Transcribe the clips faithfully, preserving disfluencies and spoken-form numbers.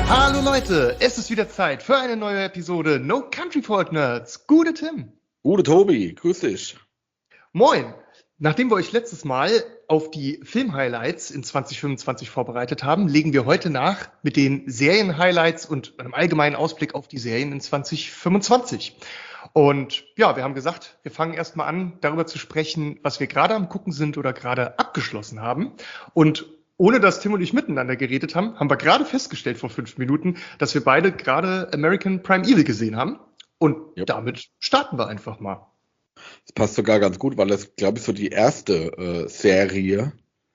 Hallo Leute, es ist wieder Zeit für eine neue Episode No Country for Old Nerds. Gute Tim. Gute Tobi, grüß dich. Moin. Nachdem wir euch letztes Mal auf die Film-Highlights in zwanzig fünfundzwanzig vorbereitet haben, legen wir heute nach mit den Serien-Highlights und einem allgemeinen Ausblick auf die Serien in zwanzig fünfundzwanzig. Und ja, wir haben gesagt, wir fangen erstmal an, darüber zu sprechen, was wir gerade am Gucken sind oder gerade abgeschlossen haben. Und ohne dass Tim und ich miteinander geredet haben, haben wir gerade festgestellt vor fünf Minuten, dass wir beide gerade American Prime Evil gesehen haben. Und Yep. damit starten wir einfach mal. Das passt sogar ganz gut, weil das, glaube ich, so die erste äh, Serie,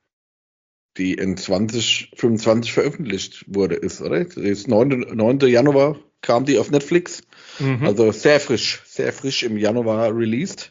die in zwanzig fünfundzwanzig veröffentlicht wurde, ist, oder? Das ist neunten Januar kam die auf Netflix. Mhm. Also sehr frisch, sehr frisch im Januar released.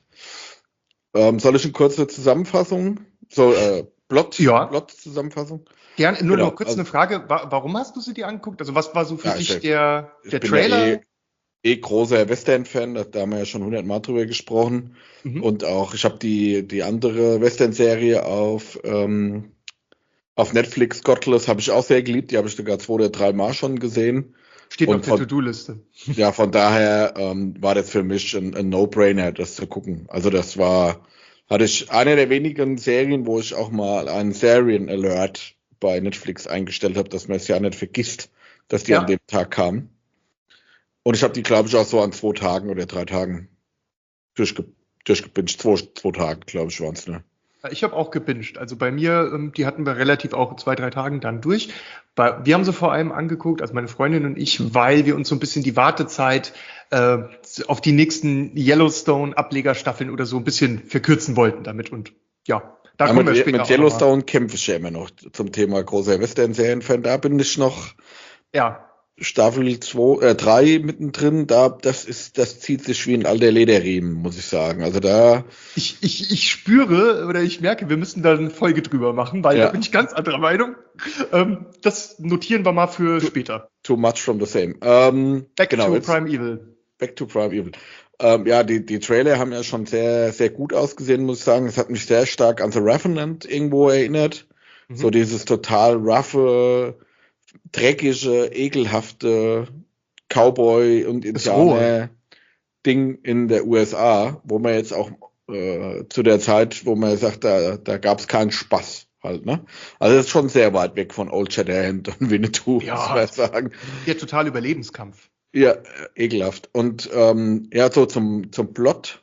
Ähm, soll ich eine kurze Zusammenfassung? So, äh, Plot, Ja. Plot-Zusammenfassung? Gerne, nur Genau, noch kurz also- eine Frage. Wa- Warum hast du sie dir angeguckt? Also was war so für Ja, dich ich- der, Ich der bin Trailer? ja eh, eh großer Western-Fan, da da haben wir ja schon hundertmal drüber gesprochen. Mhm. Und auch, ich habe die, die andere Western-Serie auf, ähm, auf Netflix, Godless, habe ich auch sehr geliebt. Die habe ich sogar zwei oder drei Mal schon gesehen. Steht und auf der von- To-Do-Liste. Ja, von daher ähm, war das für mich ein, ein No-Brainer, das zu gucken. Also das war, hatte ich eine der wenigen Serien, wo ich auch mal einen Serien-Alert bei Netflix eingestellt habe, dass man es ja nicht vergisst, dass die Ja. an dem Tag kamen. Und ich habe die, glaube ich, auch so an zwei Tagen oder drei Tagen durchge durchgebinged. Zwei, zwei Tage, glaube ich, waren es, ne? Ich habe auch gebinged. Also bei mir, ähm, die hatten wir relativ auch in zwei, drei Tagen dann durch. Bei, wir haben sie vor allem angeguckt, also meine Freundin und ich, weil wir uns so ein bisschen die Wartezeit äh, auf die nächsten Yellowstone-Ablegerstaffeln oder so ein bisschen verkürzen wollten damit. Und ja, da Ja, kommen wir mit, später mit auch noch mal. Yellowstone kämpfe ich ja immer noch zum Thema großer Western-Serien-Fan. Da bin ich noch Ja, Staffel zwei, äh, drei mittendrin. Da, das ist, das zieht sich wie ein alter Lederriemen, muss ich sagen. Also da, ich, ich, ich spüre oder ich merke, wir müssen da eine Folge drüber machen, weil Ja. da bin ich ganz anderer Meinung. Ähm, das notieren wir mal für später. too much from the same. Ähm, Back genau, to jetzt- Prime Evil. Back to Prime Evil. Ähm, ja, die, die Trailer haben ja schon sehr, sehr gut ausgesehen, muss ich sagen. Es hat mich sehr stark an The Revenant irgendwo erinnert. Mhm. So dieses total roughe, dreckige, ekelhafte Cowboy- und Das Rohe. Indianer-Ding in der U S A, wo man jetzt auch äh, zu der Zeit, wo man sagt, da, da gab es keinen Spaß halt, ne? Also das ist schon sehr weit weg von Old Shatterhand und Winnetou, Ja. muss man sagen. Der totale Überlebenskampf. Ja, äh, ekelhaft. Und ähm, ja, so zum, zum Plot.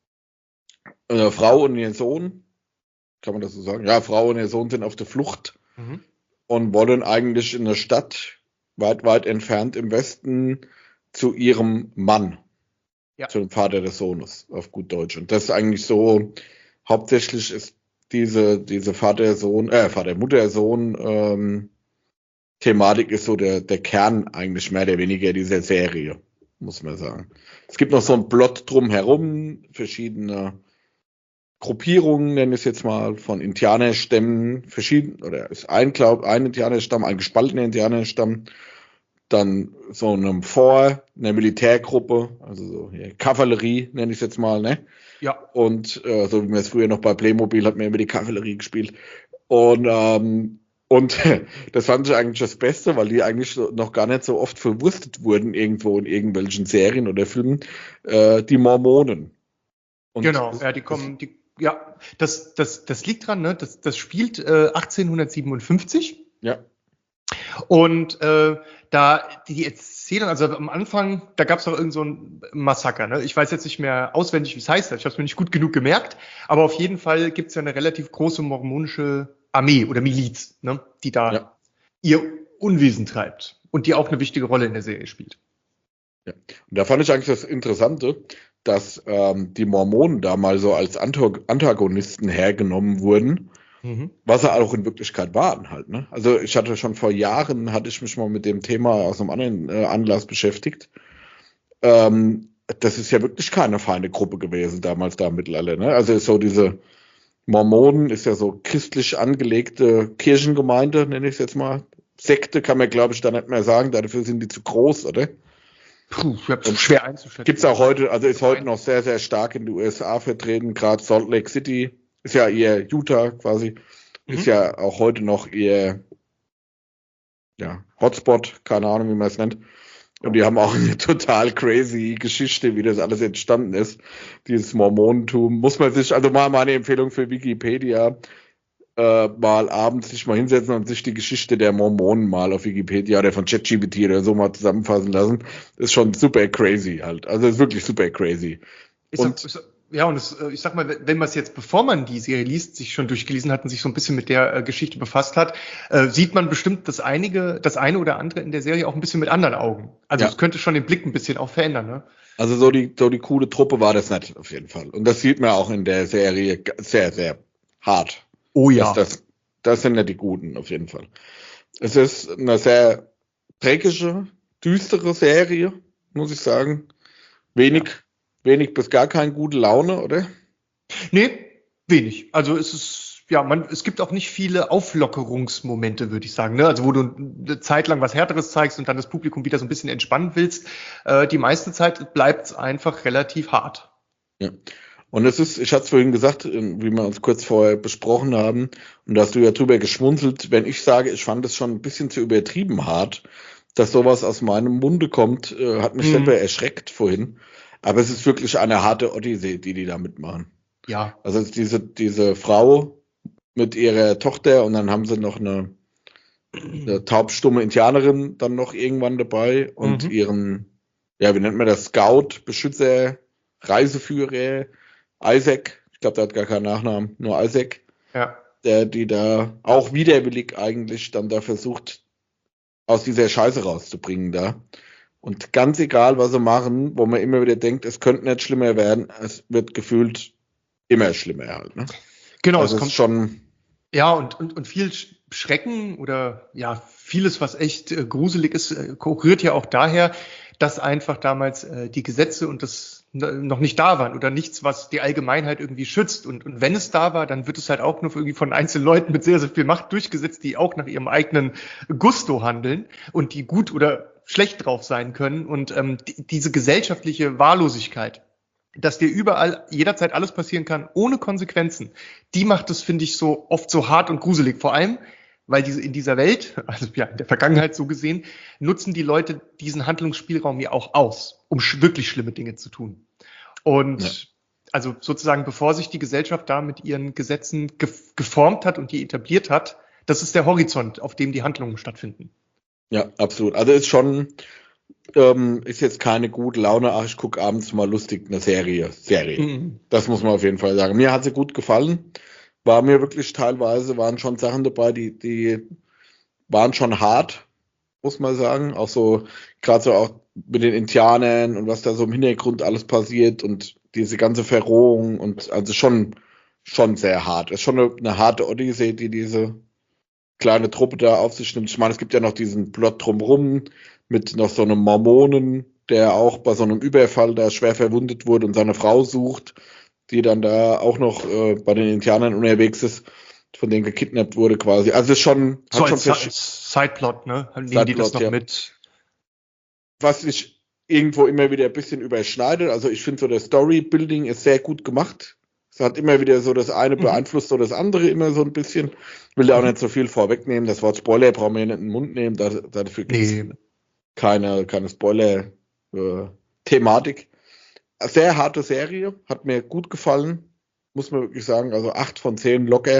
Eine Frau und ihr Sohn, kann man das so sagen? Ja, Frau und ihr Sohn sind auf der Flucht Mhm. und wollen eigentlich in der Stadt, weit, weit entfernt im Westen, zu ihrem Mann. Ja. Zu dem Vater des Sohnes, auf gut Deutsch. Und das ist eigentlich so, hauptsächlich ist diese, diese Vater-Sohn, äh, Vater-Mutter-Sohn, ähm, Thematik ist so der, der Kern eigentlich mehr oder weniger dieser Serie, muss man sagen. Es gibt noch so ein Plot drumherum, verschiedene Gruppierungen, nenne ich es jetzt mal, von Indianerstämmen, verschieden, oder ist ein, glaub, ein Indianerstamm, ein gespaltener Indianerstamm, dann so einem Fort, einer Militärgruppe, also so hier, Kavallerie, nenne ich es jetzt mal, ne? Ja, Und äh, so wie man es früher noch bei Playmobil hat, man immer die Kavallerie gespielt. Und ähm, und das fand ich eigentlich das Beste, weil die eigentlich so, noch gar nicht so oft verwurstet wurden irgendwo in irgendwelchen Serien oder Filmen, äh, die Mormonen. Und genau. das- Ja, die kommen, die, ja, das, das, das liegt dran, ne? Das, das spielt äh, achtzehnhundertsiebenundfünfzig. Ja, Und äh, da die Erzählung, also am Anfang, da gab es doch irgend so ein Massaker. Ne? Ich weiß jetzt nicht mehr auswendig, wie es heißt. Ich habe es mir nicht gut genug gemerkt. Aber auf jeden Fall gibt es ja eine relativ große mormonische Armee oder Miliz, ne? Die da Ja. ihr Unwesen treibt und die auch eine wichtige Rolle in der Serie spielt. und da fand ich eigentlich das Interessante, dass ähm, die Mormonen da mal so als Anto- Antagonisten hergenommen wurden, Mhm. was sie auch in Wirklichkeit waren halt, ne? Also ich hatte schon vor Jahren, hatte ich mich mal mit dem Thema aus einem anderen äh, Anlass beschäftigt. Ähm, das ist ja wirklich keine feine Gruppe gewesen damals da im Mittelalter, ne? Also so diese Mormonen ist ja so christlich angelegte Kirchengemeinde, nenne ich es jetzt mal. Sekte kann man, glaube ich, da nicht mehr sagen, dafür sind die zu groß, oder? Puh, ich hab's schwer einzuschätzen. Gibt's auch heute, also ist heute noch sehr, sehr stark in den U S A vertreten, gerade Salt Lake City, ist ja eher Utah quasi, Mhm. ist ja auch heute noch eher ja, Hotspot, keine Ahnung, wie man es nennt. Und die haben auch eine total crazy Geschichte, wie das alles entstanden ist. Dieses Mormonentum. Muss man sich, also mal meine Empfehlung für Wikipedia, äh, mal abends sich mal hinsetzen und sich die Geschichte der Mormonen mal auf Wikipedia oder von ChatGPT oder so mal zusammenfassen lassen. Ist schon super crazy halt. Also ist wirklich super crazy. Ich Und sag, ich sag, ja, und es, äh, ich sag mal, wenn man es jetzt, bevor man die Serie liest, sich schon durchgelesen hat und sich so ein bisschen mit der äh, Geschichte befasst hat, äh, sieht man bestimmt das einige, das eine oder andere in der Serie auch ein bisschen mit anderen Augen. Also ja, es könnte schon den Blick ein bisschen auch verändern, ne? also so die, so die coole Truppe war das nicht, auf jeden Fall. Und das sieht man auch in der Serie sehr, sehr hart. Oh Das, ja. das, das sind nicht die Guten, auf jeden Fall. Es ist eine sehr dreckige, düstere Serie, muss ich sagen. Wenig, Ja. wenig bis gar keine gute Laune, oder? Nee, wenig. Also es ist, ja, man, es gibt auch nicht viele Auflockerungsmomente, würde ich sagen, ne? Also wo du eine Zeit lang was Härteres zeigst und dann das Publikum wieder so ein bisschen entspannen willst. Äh, die meiste Zeit bleibt es einfach relativ hart. Ja. Und es ist, ich hatte es vorhin gesagt, wie wir uns kurz vorher besprochen haben, und da hast du ja drüber geschmunzelt, wenn ich sage, ich fand es schon ein bisschen zu übertrieben hart, dass sowas aus meinem Munde kommt, äh, hat mich Mhm. selber erschreckt vorhin. Aber es ist wirklich eine harte Odyssee, die die da mitmachen. Ja. Also es ist diese, diese Frau mit ihrer Tochter und dann haben sie noch eine, eine taubstumme Indianerin dann noch irgendwann dabei und Mhm. ihren, ja, wie nennt man das, Scout, Beschützer, Reiseführer, Isaac, ich glaube, der hat gar keinen Nachnamen, nur Isaac, Ja. der die da auch widerwillig eigentlich dann da versucht, aus dieser Scheiße rauszubringen da. Und ganz egal, was sie machen, wo man immer wieder denkt, es könnte nicht schlimmer werden, es wird gefühlt immer schlimmer halt. Ne? Genau, Also es es ist kommt. schon, Ja, und, und, und viel Sch- Schrecken oder ja, vieles, was echt äh, gruselig ist, äh, rührt ja auch daher, dass einfach damals äh, die Gesetze und das n- noch nicht da waren oder nichts, was die Allgemeinheit irgendwie schützt. Und, und wenn es da war, dann wird es halt auch nur irgendwie von einzelnen Leuten mit sehr, sehr viel Macht durchgesetzt, die auch nach ihrem eigenen Gusto handeln und die gut oder schlecht drauf sein können. Und ähm, die, diese gesellschaftliche Wahllosigkeit, dass dir überall jederzeit alles passieren kann, ohne Konsequenzen, die macht es, finde ich, so oft so hart und gruselig. Vor allem, weil diese in dieser Welt, also ja, in der Vergangenheit so gesehen, nutzen die Leute diesen Handlungsspielraum ja auch aus, um sch wirklich schlimme Dinge zu tun. ja, Und also sozusagen, bevor sich die Gesellschaft da mit ihren Gesetzen ge geformt hat und die etabliert hat, das ist der Horizont, auf dem die Handlungen stattfinden. ja, absolut. Also ist schon, ähm, ist jetzt keine gute Laune, ach, ich gucke abends mal lustig eine Serie. Serie. Mhm. Das muss man auf jeden Fall sagen. Mir hat sie gut gefallen. War mir wirklich teilweise, waren schon Sachen dabei, die, die waren schon hart, muss man sagen. Auch so, gerade so auch mit den Indianern und was da so im Hintergrund alles passiert und diese ganze Verrohung und also schon, schon sehr hart. Ist schon eine, eine harte Odyssee, die diese kleine Truppe da auf sich nimmt. Ich meine, es gibt ja noch diesen Plot drumrum mit noch so einem Mormonen, der auch bei so einem Überfall da schwer verwundet wurde und seine Frau sucht, die dann da auch noch äh, bei den Indianern unterwegs ist, von denen gekidnappt wurde quasi. Also es ist schon, So hat schon als Sideplot, ne? Nehmen die das Sideplot, noch ja. mit? Was sich irgendwo immer wieder ein bisschen überschneidet. Also ich finde so, das Storybuilding ist sehr gut gemacht. Es hat immer wieder so, das eine Mhm. beeinflusst so das andere immer so ein bisschen. Ich will da auch Mhm. nicht so viel vorwegnehmen. Das Wort Spoiler brauchen wir nicht in den Mund nehmen. Da, dafür gibt es Nee. keine, keine Spoiler-Thematik. Sehr harte Serie, hat mir gut gefallen, muss man wirklich sagen. Also acht von zehn locker.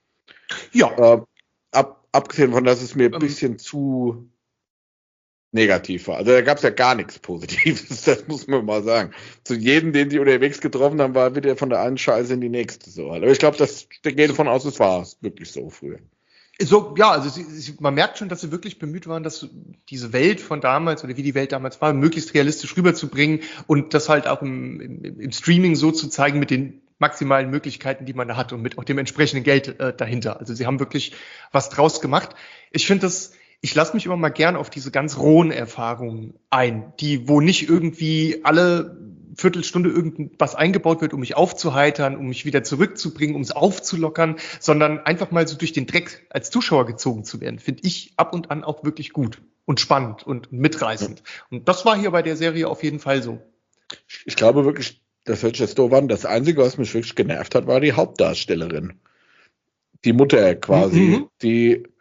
Ja, Äh, ab, abgesehen von, dass es mir ein ähm, bisschen zu negativ war. Also da gab es ja gar nichts Positives, das muss man mal sagen. Zu jedem, den die unterwegs getroffen haben, war wieder von der einen Scheiße in die nächste so. Aber ich glaube, das der geht davon aus, es war wirklich so früher. so, ja, also sie, sie, man merkt schon, dass sie wirklich bemüht waren, dass diese Welt von damals oder wie die Welt damals war, möglichst realistisch rüberzubringen und das halt auch im, im, im Streaming so zu zeigen mit den maximalen Möglichkeiten, die man da hat und mit auch dem entsprechenden Geld äh, dahinter. Also sie haben wirklich was draus gemacht. Ich finde das, ich lasse mich immer mal gern auf diese ganz rohen Erfahrungen ein, die, wo nicht irgendwie alle Viertelstunde irgendwas eingebaut wird, um mich aufzuheitern, um mich wieder zurückzubringen, um es aufzulockern, sondern einfach mal so durch den Dreck als Zuschauer gezogen zu werden, finde ich ab und an auch wirklich gut und spannend und mitreißend. Und das war hier bei der Serie auf jeden Fall so. Ich glaube wirklich, das hört sich jetzt doof an, das Einzige, was mich wirklich genervt hat, war die Hauptdarstellerin. Die Mutter quasi, Mhm. die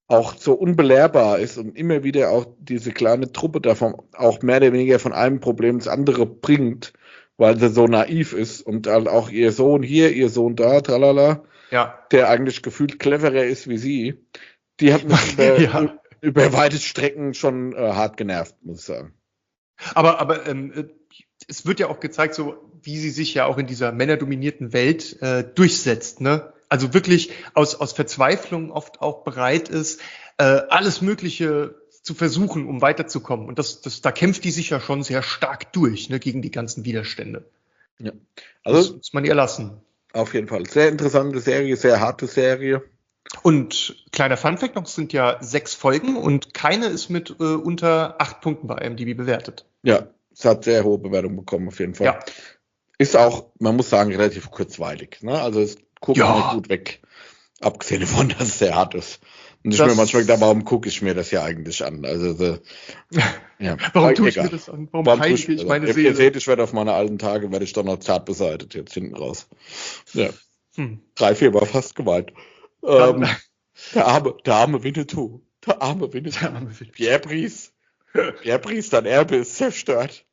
auch so unbelehrbar ist und immer wieder auch diese kleine Truppe davon auch mehr oder weniger von einem Problem ins andere bringt, weil sie so naiv ist und halt auch ihr Sohn hier, ihr Sohn da, tralala, Ja. der eigentlich gefühlt cleverer ist wie sie, die hat mich über, Ja. über weite Strecken schon äh, hart genervt, muss ich sagen. Aber, aber ähm, äh, es wird ja auch gezeigt, so wie sie sich ja auch in dieser männerdominierten Welt äh, durchsetzt, ne? Also wirklich aus, aus Verzweiflung oft auch bereit ist, äh, alles Mögliche zu versuchen, um weiterzukommen. Und das, das, da kämpft die sich ja schon sehr stark durch, ne, gegen die ganzen Widerstände. Ja. Also das muss man ihr lassen. Auf jeden Fall. Sehr interessante Serie, sehr harte Serie. Und kleiner Funfact noch, es sind ja sechs Folgen und keine ist mit äh, unter acht Punkten bei I M D B bewertet. Ja, es hat sehr hohe Bewertung bekommen, auf jeden Fall. Ja. Ist auch, man muss sagen, relativ kurzweilig. Ne? Also es guckt Ja. man gut weg. Abgesehen davon, dass es sehr hart ist. Und ich Das- mir manchmal gedacht, warum gucke ich mir das ja eigentlich an? Also so, ja. Warum Aber tue ich egal. mir das an? Warum, Warum tue heilige ich mir meine das? Ihr, Seele? ihr seht, ich werde auf meine alten Tage, werde ich doch noch zart beseitigt, jetzt hinten raus. Ja, Hm. drei, vier war fast gemeint. Dann- Ähm, der arme, der arme Winnetou. Der arme Winnetou. Der arme Winnetou. Pierre Brice. Pierre Brice, dein Erbe ist zerstört.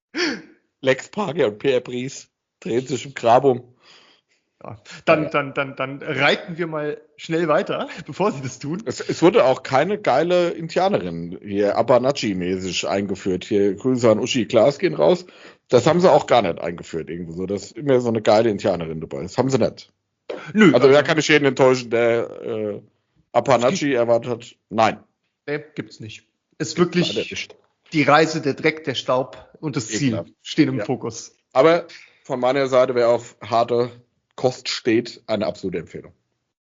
Lex Parker und Pierre Brice drehen sich im Grab um. Ja. Dann, Ja. dann, dann, dann reiten wir mal schnell weiter, bevor sie das tun. Es, es wurde auch keine geile Indianerin hier Apanachi-mäßig eingeführt. Hier Grüße an Uschi Klaas gehen raus. Das haben sie auch gar nicht eingeführt irgendwo so. Das ist immer so eine geile Indianerin dabei. Das haben sie nicht. Nö, Also da kann ich jeden enttäuschen, der äh, Apanachi erwartet hat. Nein, nee, gibt's nicht. Ist leider wirklich nicht. die Reise, der Dreck, der Staub und das Ziel Ekelhaft. stehen im Ja. Fokus. Aber von meiner Seite, wer auf harte Kost steht, eine absolute Empfehlung.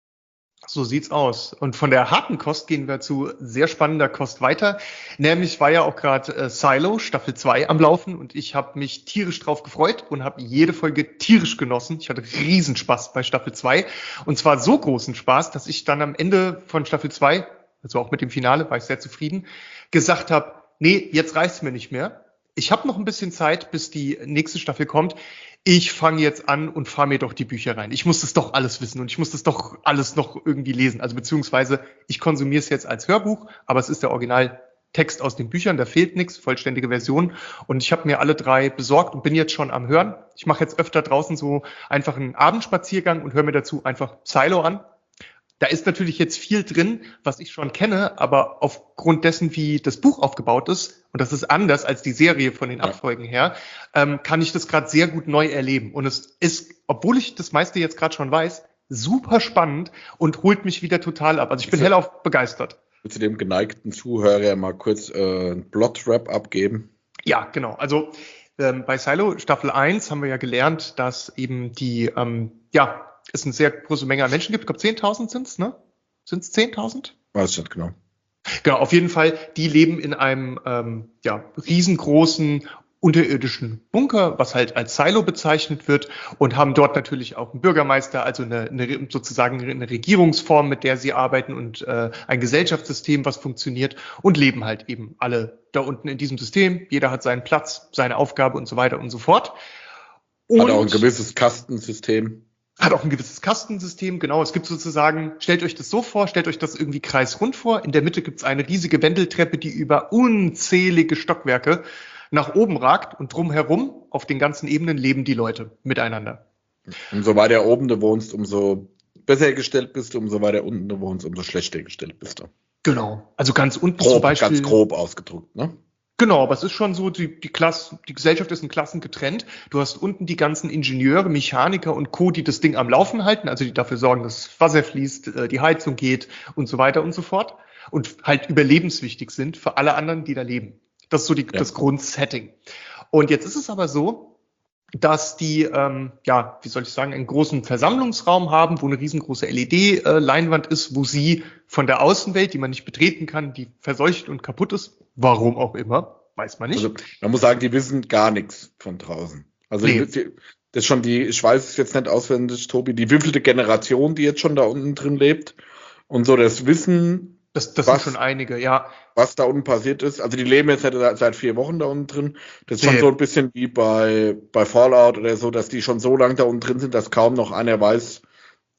So sieht's aus. Und von der harten Kost gehen wir zu sehr spannender Kost weiter. Nämlich war ja auch gerade äh, Silo Staffel zwei am Laufen und ich habe mich tierisch drauf gefreut und habe jede Folge tierisch genossen. Ich hatte Riesenspaß bei Staffel zwei und zwar so großen Spaß, dass ich dann am Ende von Staffel zwei, also auch mit dem Finale, war ich sehr zufrieden, gesagt habe, nee, jetzt reicht's mir nicht mehr. Ich habe noch ein bisschen Zeit, bis die nächste Staffel kommt. Ich fange jetzt an und fahre mir doch die Bücher rein. Ich muss das doch alles wissen und ich muss das doch alles noch irgendwie lesen. Also beziehungsweise ich konsumiere es jetzt als Hörbuch, aber es ist der Originaltext aus den Büchern, da fehlt nichts, vollständige Version. Und ich habe mir alle drei besorgt und bin jetzt schon am Hören. Ich mache jetzt öfter draußen so einfach einen Abendspaziergang und höre mir dazu einfach Silo an. Da ist natürlich jetzt viel drin, was ich schon kenne, aber aufgrund dessen, wie das Buch aufgebaut ist, und das ist anders als die Serie von den Ja. Abfolgen her, ähm, kann ich das gerade sehr gut neu erleben. Und es ist, obwohl ich das meiste jetzt gerade schon weiß, super spannend und holt mich wieder total ab. Also ich bin Ist ja- hellauf begeistert. Willst du dem geneigten Zuhörer mal kurz äh, einen Plot-Rap abgeben? Ja, genau. Also ähm, bei Silo Staffel eins haben wir ja gelernt, dass eben die, ähm, ja, es eine sehr große Menge an Menschen gibt. Ich glaube, zehntausend sind's, ne? Sind's zehntausend? Weiß ich nicht genau. Genau, auf jeden Fall, die leben in einem ähm, ja, riesengroßen unterirdischen Bunker, was halt als Silo bezeichnet wird, und haben dort natürlich auch einen Bürgermeister, also eine, eine sozusagen eine Regierungsform, mit der sie arbeiten und äh, ein Gesellschaftssystem, was funktioniert, und leben halt eben alle da unten in diesem System. Jeder hat seinen Platz, seine Aufgabe und so weiter und so fort. Und Hat auch ein gewisses Kastensystem. hat auch ein gewisses Kastensystem, genau. Es gibt sozusagen, stellt euch das so vor, stellt euch das irgendwie kreisrund vor. In der Mitte gibt es eine riesige Wendeltreppe, die über unzählige Stockwerke nach oben ragt, und drumherum auf den ganzen Ebenen leben die Leute miteinander. Umso weiter oben du wohnst, umso besser gestellt bist du, umso weiter unten du wohnst, umso schlechter gestellt bist du. Genau. Also ganz unten zum Grob, Beispiel. ganz grob ausgedrückt, ne? Genau, aber es ist schon so, die, die Klasse, die Gesellschaft ist in Klassen getrennt. Du hast unten die ganzen Ingenieure, Mechaniker und Co., die das Ding am Laufen halten, also die dafür sorgen, dass Wasser fließt, äh, die Heizung geht und so weiter und so fort. Und halt überlebenswichtig sind für alle anderen, die da leben. Das ist so die, Ja. das Grundsetting. Und jetzt ist es aber so, dass die, ähm, ja, wie soll ich sagen, einen großen Versammlungsraum haben, wo eine riesengroße L E D-Leinwand ist, wo sie von der Außenwelt, die man nicht betreten kann, die verseucht und kaputt ist, warum auch immer, weiß man nicht. Also man muss sagen, die wissen gar nichts von draußen. Also Nee. die, die, das ist schon die, ich weiß es jetzt nicht auswendig, Tobi, die wievielte Generation, die jetzt schon da unten drin lebt. Und so das Wissen, Das, das Was? sind schon einige, ja. was da unten passiert ist. Also die leben jetzt nicht seit seit vier Wochen da unten drin. Das ist schon Nee. so ein bisschen wie bei, bei Fallout oder so, dass die schon so lange da unten drin sind, dass kaum noch einer weiß,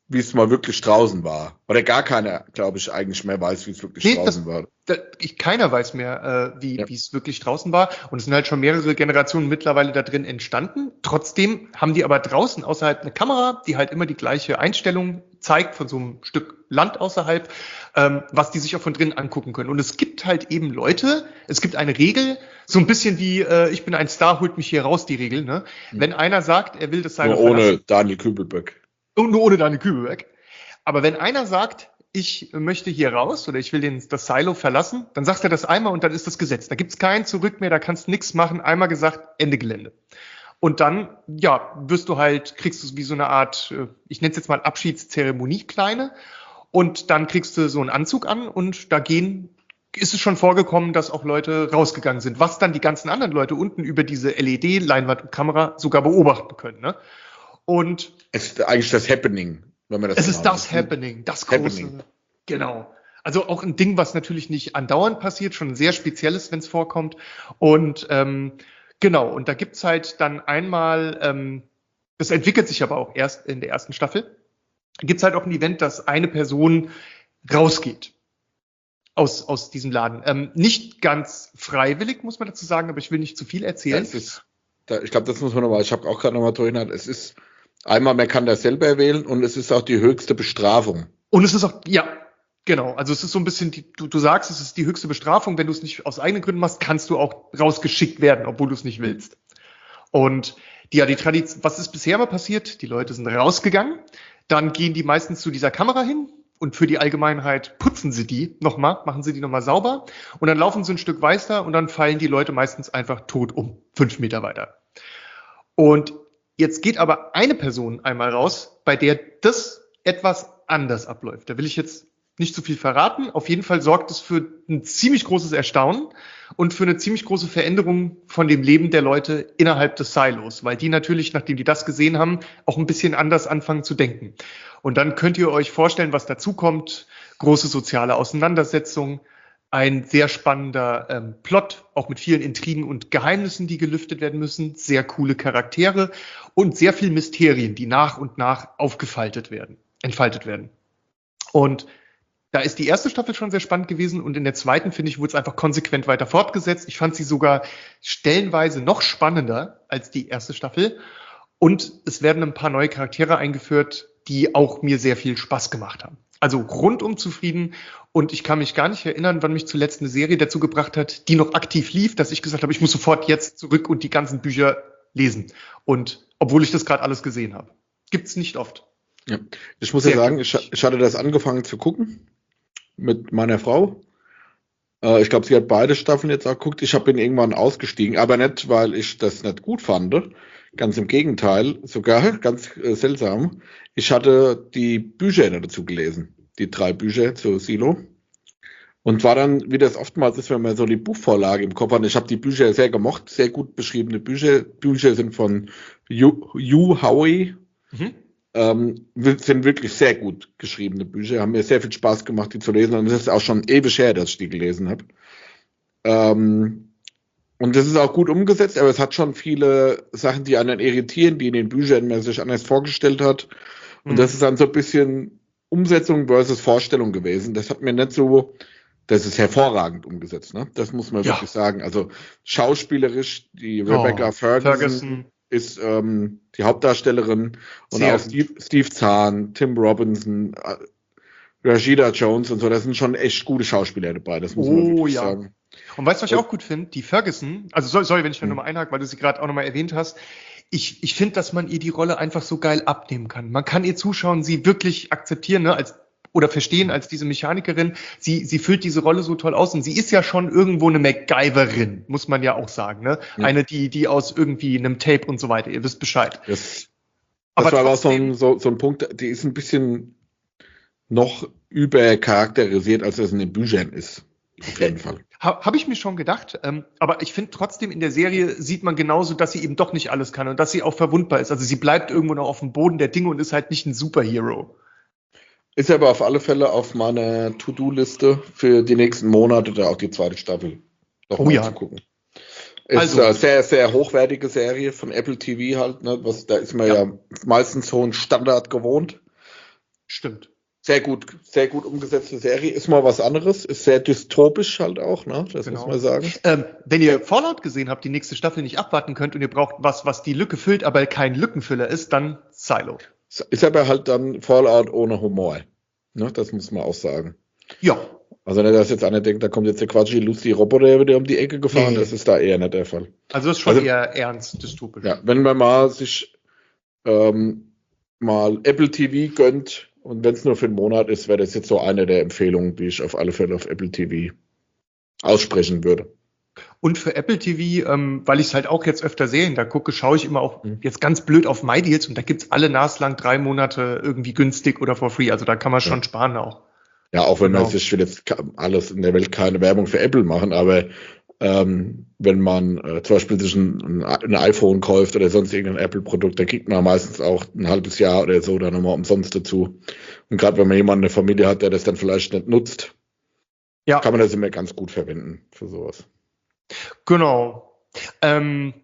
wie es mal wirklich draußen war. Oder gar keiner, glaube ich, eigentlich mehr weiß, wie es wirklich Nee, draußen das, war. da, ich, keiner weiß mehr, äh, wie Ja. wie es wirklich draußen war. Und es sind halt schon mehrere Generationen mittlerweile da drin entstanden. Trotzdem haben die aber draußen außerhalb eine Kamera, die halt immer die gleiche Einstellung zeigt von so einem Stück Land außerhalb, ähm, was die sich auch von drinnen angucken können. Und es gibt halt eben Leute, es gibt eine Regel, so ein bisschen wie, äh, ich bin ein Star, holt mich hier raus, die Regel. Ne? Hm. Wenn einer sagt, er will das Silo Nur ohne verlassen, Daniel Kübelböck. und nur ohne deine Kübel weg. Aber wenn einer sagt, ich möchte hier raus oder ich will den, das Silo verlassen, dann sagt er das einmal und dann ist das Gesetz. Da gibt's kein Zurück mehr, da kannst nichts machen. Einmal gesagt, Ende Gelände. Und dann, ja, wirst du halt, kriegst du wie so eine Art, äh, ich nenne es jetzt mal Abschiedszeremonie, kleine. Und dann kriegst du so einen Anzug an und da gehen, ist es schon vorgekommen, dass auch Leute rausgegangen sind, was dann die ganzen anderen Leute unten über diese L E D-Leinwand und Kamera sogar beobachten können. Ne? Und Es ist eigentlich das Happening, wenn man das es so ist nennt. das Happening, das große. Happening. Genau. Also auch ein Ding, was natürlich nicht andauernd passiert, schon sehr spezielles, wenn es vorkommt. Und ähm, genau, und da gibt's halt dann einmal, ähm, das entwickelt sich aber auch erst in der ersten Staffel, gibt's halt auch ein Event, dass eine Person rausgeht aus, aus diesem Laden. Ähm, nicht ganz freiwillig, muss man dazu sagen, aber ich will nicht zu viel erzählen. Das ist, da, ich glaube, das muss man nochmal, ich habe auch gerade nochmal drüber nachgedacht. Es ist einmal, man kann das selber wählen und es ist auch die höchste Bestrafung. Und es ist auch, ja, genau. Also es ist so ein bisschen, die, du, du sagst, es ist die höchste Bestrafung. Wenn du es nicht aus eigenen Gründen machst, kannst du auch rausgeschickt werden, obwohl du es nicht willst. Und die, ja, die Tradition, was ist bisher mal passiert? Die Leute sind rausgegangen, dann gehen die meistens zu dieser Kamera hin und für die Allgemeinheit putzen sie die nochmal, machen sie die nochmal sauber und dann laufen sie ein Stück weiter und dann fallen die Leute meistens einfach tot um, fünf Meter weiter. Und jetzt geht aber eine Person einmal raus, bei der das etwas anders abläuft. Da will ich jetzt nicht zu viel verraten. Auf jeden Fall sorgt es für ein ziemlich großes Erstaunen und für eine ziemlich große Veränderung von dem Leben der Leute innerhalb des Silos, weil die natürlich, nachdem die das gesehen haben, auch ein bisschen anders anfangen zu denken. Und dann könnt ihr euch vorstellen, was dazu kommt. Große soziale Auseinandersetzungen, ein sehr spannender ähm, Plot, auch mit vielen Intrigen und Geheimnissen, die gelüftet werden müssen, sehr coole Charaktere und sehr viel Mysterien, die nach und nach aufgefaltet werden, entfaltet werden. Und da ist die erste Staffel schon sehr spannend gewesen und in der zweiten, finde ich, wurde es einfach konsequent weiter fortgesetzt. Ich fand sie sogar stellenweise noch spannender als die erste Staffel und es werden ein paar neue Charaktere eingeführt, die auch mir sehr viel Spaß gemacht haben. Also rundum zufrieden und ich kann mich gar nicht erinnern, wann mich zuletzt eine Serie dazu gebracht hat, die noch aktiv lief, dass ich gesagt habe, ich muss sofort jetzt zurück und die ganzen Bücher lesen. Und obwohl ich das gerade alles gesehen habe. Gibt's nicht oft. Ja. Ich muss Sehr ja sagen, glücklich. ich, ich hatte das angefangen zu gucken mit meiner Frau. Äh, ich glaube, sie hat beide Staffeln jetzt auch geguckt. Ich bin irgendwann ausgestiegen, aber nicht, weil ich das nicht gut fand. Ganz im Gegenteil, sogar ganz äh, seltsam. Ich hatte die Bücher dazu gelesen, die drei Bücher zu Silo. Und war dann, wie das oftmals ist, wenn man so die Buchvorlage im Kopf hat. Ich habe die Bücher sehr gemocht, sehr gut beschriebene Bücher. Bücher sind von Yu, Yu Howie. Mhm. Ähm, sind wirklich sehr gut geschriebene Bücher, haben mir sehr viel Spaß gemacht, die zu lesen und es ist auch schon ewig her, dass ich die gelesen habe. Ähm, und das ist auch gut umgesetzt, aber es hat schon viele Sachen, die einen irritieren, die in den Büchern man sich anders vorgestellt hat. Und Mhm. das ist dann so ein bisschen Umsetzung versus Vorstellung gewesen. Das hat mir nicht so, das ist hervorragend umgesetzt, ne? Das muss man Ja. wirklich sagen. Also schauspielerisch, die Rebecca Oh, Ferguson, Ferguson. ist ähm, die Hauptdarstellerin und Sehr auch Steve, Steve Zahn, Tim Robinson, äh, Rashida Jones und so, das sind schon echt gute Schauspieler dabei, das muss man Oh wirklich ja. sagen. Und weißt du, was ich Und- auch gut finde? Die Ferguson, also sorry, sorry wenn ich da Hm. nochmal einhake, weil du sie gerade auch nochmal erwähnt hast. Ich, ich finde, dass man ihr die Rolle einfach so geil abnehmen kann. Man kann ihr zuschauen, sie wirklich akzeptieren, ne, als oder verstehen als diese Mechanikerin. Sie, sie füllt diese Rolle so toll aus und sie ist ja schon irgendwo eine MacGyverin, muss man ja auch sagen, ne? Ja. Eine, die, die aus irgendwie einem Tape und so weiter, ihr wisst Bescheid. Das, Aber das war aber auch so trotzdem- ein, so, so ein Punkt, die ist ein bisschen noch übercharakterisiert, als es in den Büchern ist. Auf jeden Fall. Ha, Habe ich mir schon gedacht, ähm, aber ich finde trotzdem in der Serie sieht man genauso, dass sie eben doch nicht alles kann und dass sie auch verwundbar ist. Also sie bleibt irgendwo noch auf dem Boden der Dinge und ist halt nicht ein Superhero. Ist aber auf alle Fälle auf meiner To-Do-Liste für die nächsten Monate da auch die zweite Staffel noch Oh mal ja. zu gucken. Ist Also- eine sehr, sehr hochwertige Serie von Apple T V halt, ne? Was, da ist man ja. Ja. meistens so einen Standard gewohnt. Stimmt. Sehr gut, sehr gut umgesetzte Serie. Ist mal was anderes. Ist sehr dystopisch halt auch, ne? Das Genau. muss man sagen. Ähm, wenn ihr Fallout gesehen habt, die nächste Staffel nicht abwarten könnt und ihr braucht was, was die Lücke füllt, aber kein Lückenfüller ist, dann Silo. Ist aber halt dann Fallout ohne Humor. Ne? Das muss man auch sagen. Ja. Also nicht, dass jetzt einer denkt, da kommt jetzt der Quatschi Lucy Roboter wieder um die Ecke gefahren. Nee. Das ist da eher nicht der Fall. Also das ist schon also, eher ernst, dystopisch. Ja, wenn man mal sich ähm, mal Apple T V gönnt, und wenn es nur für einen Monat ist, wäre das jetzt so eine der Empfehlungen, die ich auf alle Fälle auf Apple T V aussprechen würde. Und für Apple T V, ähm, weil ich es halt auch jetzt öfter sehe, da gucke, schaue ich immer auch mhm. jetzt ganz blöd auf MyDeals und da gibt's alle naslang drei Monate irgendwie günstig oder for free. Also da kann man schon ja. sparen auch. Ja, auch wenn genau. man sich, ich will jetzt alles in der Welt keine Werbung für Apple machen, aber ähm, wenn man äh, zum Beispiel sich ein, ein iPhone kauft oder sonst irgendein Apple-Produkt, da kriegt man meistens auch ein halbes Jahr oder so dann nochmal umsonst dazu. Und gerade wenn man jemanden in der Familie hat, der das dann vielleicht nicht nutzt, ja. kann man das immer ganz gut verwenden für sowas. Genau. Ähm,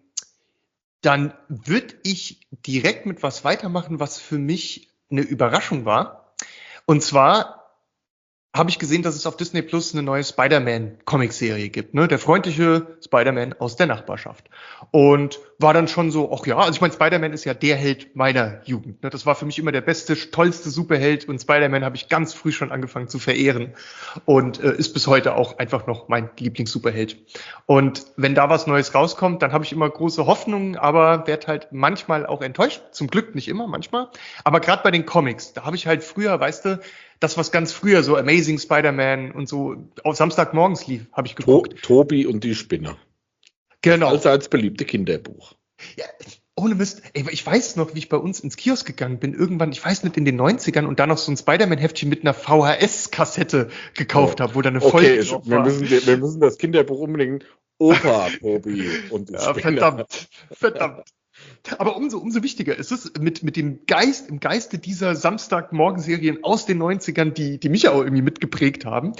dann würde ich direkt mit was weitermachen, was für mich eine Überraschung war. Und zwar habe ich gesehen, dass es auf Disney Plus eine neue Spider-Man-Comic-Serie gibt, ne? Der freundliche Spider-Man aus der Nachbarschaft. Und war dann schon so, ach ja, also ich meine, Spider-Man ist ja der Held meiner Jugend, ne? Das war für mich immer der beste, tollste Superheld und Spider-Man habe ich ganz früh schon angefangen zu verehren und äh, ist bis heute auch einfach noch mein Lieblings-Superheld. Und wenn da was Neues rauskommt, dann habe ich immer große Hoffnungen, aber werde halt manchmal auch enttäuscht. Zum Glück nicht immer, manchmal. Aber gerade bei den Comics, da habe ich halt früher, weißt du, das, was ganz früher so Amazing Spider-Man und so auf Samstagmorgens lief, habe ich geguckt. To- Tobi und die Spinner. Genau. Das allseits beliebte Kinderbuch. Ja, ohne Mist. Ey, ich weiß noch, wie ich bei uns ins Kiosk gegangen bin, irgendwann, ich weiß nicht, in den neunzigern und da noch so ein Spider-Man-Heftchen mit einer V H S-Kassette gekauft oh. habe, wo da eine okay, Folge ich, drauf wir war. Müssen, wir müssen das Kinderbuch unbedingt Opa, Tobi und die ja, Spinner. Verdammt, verdammt. Aber umso, umso wichtiger ist es, mit, mit dem Geist, im Geiste dieser Samstagmorgenserien aus den neunzigern, die, die mich auch irgendwie mitgeprägt haben,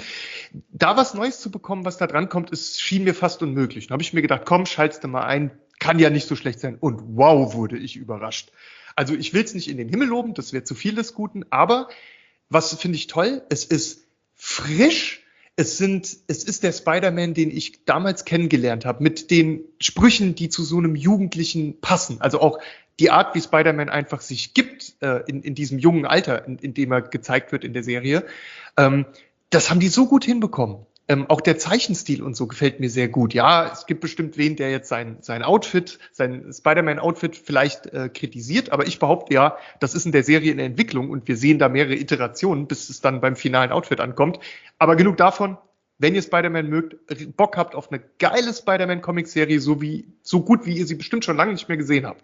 da was Neues zu bekommen, was da dran kommt, ist, schien mir fast unmöglich. Da habe ich mir gedacht, komm, schalt's dir mal ein, kann ja nicht so schlecht sein. Und wow, wurde ich überrascht. Also ich will es nicht in den Himmel loben, das wäre zu viel des Guten, aber was finde ich toll, es ist frisch. Es sind, es ist der Spider-Man, den ich damals kennengelernt habe, mit den Sprüchen, die zu so einem Jugendlichen passen. Also auch die Art, wie Spider-Man einfach sich gibt äh, in, in diesem jungen Alter, in, in dem er gezeigt wird in der Serie. Ähm, das haben die so gut hinbekommen. Ähm, auch der Zeichenstil und so gefällt mir sehr gut. Ja, es gibt bestimmt wen, der jetzt sein, sein Outfit, sein Spider-Man-Outfit vielleicht äh, kritisiert, aber ich behaupte ja, das ist in der Serie in der Entwicklung und wir sehen da mehrere Iterationen, bis es dann beim finalen Outfit ankommt. Aber genug davon, wenn ihr Spider-Man mögt, Bock habt auf eine geile Spider-Man-Comic-Serie, so wie, so gut wie ihr sie bestimmt schon lange nicht mehr gesehen habt.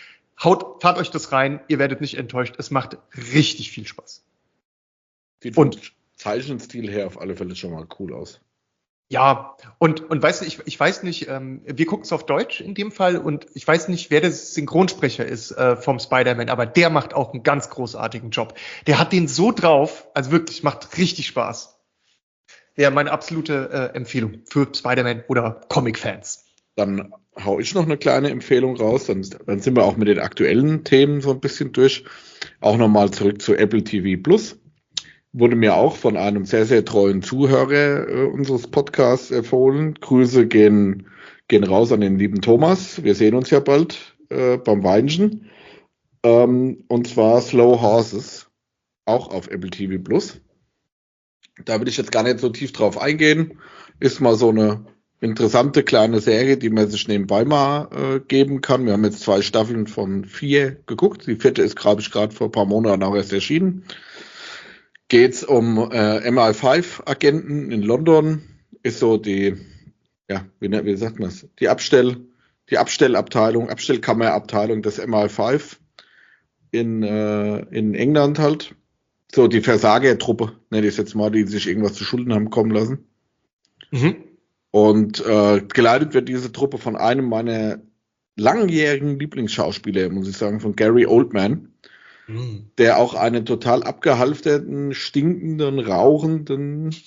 Haut, fahrt euch das rein, ihr werdet nicht enttäuscht. Es macht richtig viel Spaß. Sieht und Zeichenstil her auf alle Fälle schon mal cool aus. Ja, und, und weißt du, ich, ich weiß nicht, ähm, wir gucken es auf Deutsch in dem Fall und ich weiß nicht, wer der Synchronsprecher ist äh, vom Spider-Man, aber der macht auch einen ganz großartigen Job. Der hat den so drauf, also wirklich, macht richtig Spaß. Ja, meine absolute äh, Empfehlung für Spider-Man oder Comic-Fans. Dann hau ich noch eine kleine Empfehlung raus, dann, dann sind wir auch mit den aktuellen Themen so ein bisschen durch. Auch nochmal zurück zu Apple T V Plus. Wurde mir auch von einem sehr, sehr treuen Zuhörer äh, unseres Podcasts empfohlen. Grüße gehen, gehen raus an den lieben Thomas. Wir sehen uns ja bald äh, beim Weinchen. Ähm, und zwar Slow Horses, auch auf Apple T V Plus. Da will ich jetzt gar nicht so tief drauf eingehen. Ist mal so eine interessante kleine Serie, die man sich nebenbei mal äh, geben kann. Wir haben jetzt zwei Staffeln von vier geguckt. Die vierte ist, glaube ich, gerade vor ein paar Monaten auch erst erschienen. Geht's um äh, M I fünf Agenten in London, ist so die, ja, wie, wie sagt man das, die Abstell, die Abstellabteilung, Abstellkammerabteilung des M I fünf in, äh, in England halt. So die Versagertruppe, nenne ich es jetzt mal, die sich irgendwas zu Schulden haben kommen lassen. Mhm. Und äh, geleitet wird diese Truppe von einem meiner langjährigen Lieblingsschauspieler, muss ich sagen, von Gary Oldman. Der auch einen total abgehalfterten, stinkenden, rauchenden,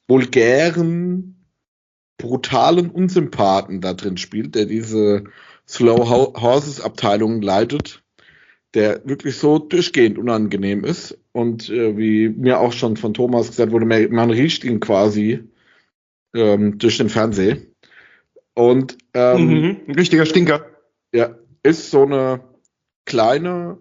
vulgären, brutalen Unsympathen da drin spielt, der diese Slow Horses Abteilung leitet, der wirklich so durchgehend unangenehm ist. Und äh, wie mir auch schon von Thomas gesagt wurde, man, man riecht ihn quasi ähm, durch den Fernseher. Und ähm, Mhm, ein richtiger Stinker. ja, ist so eine kleine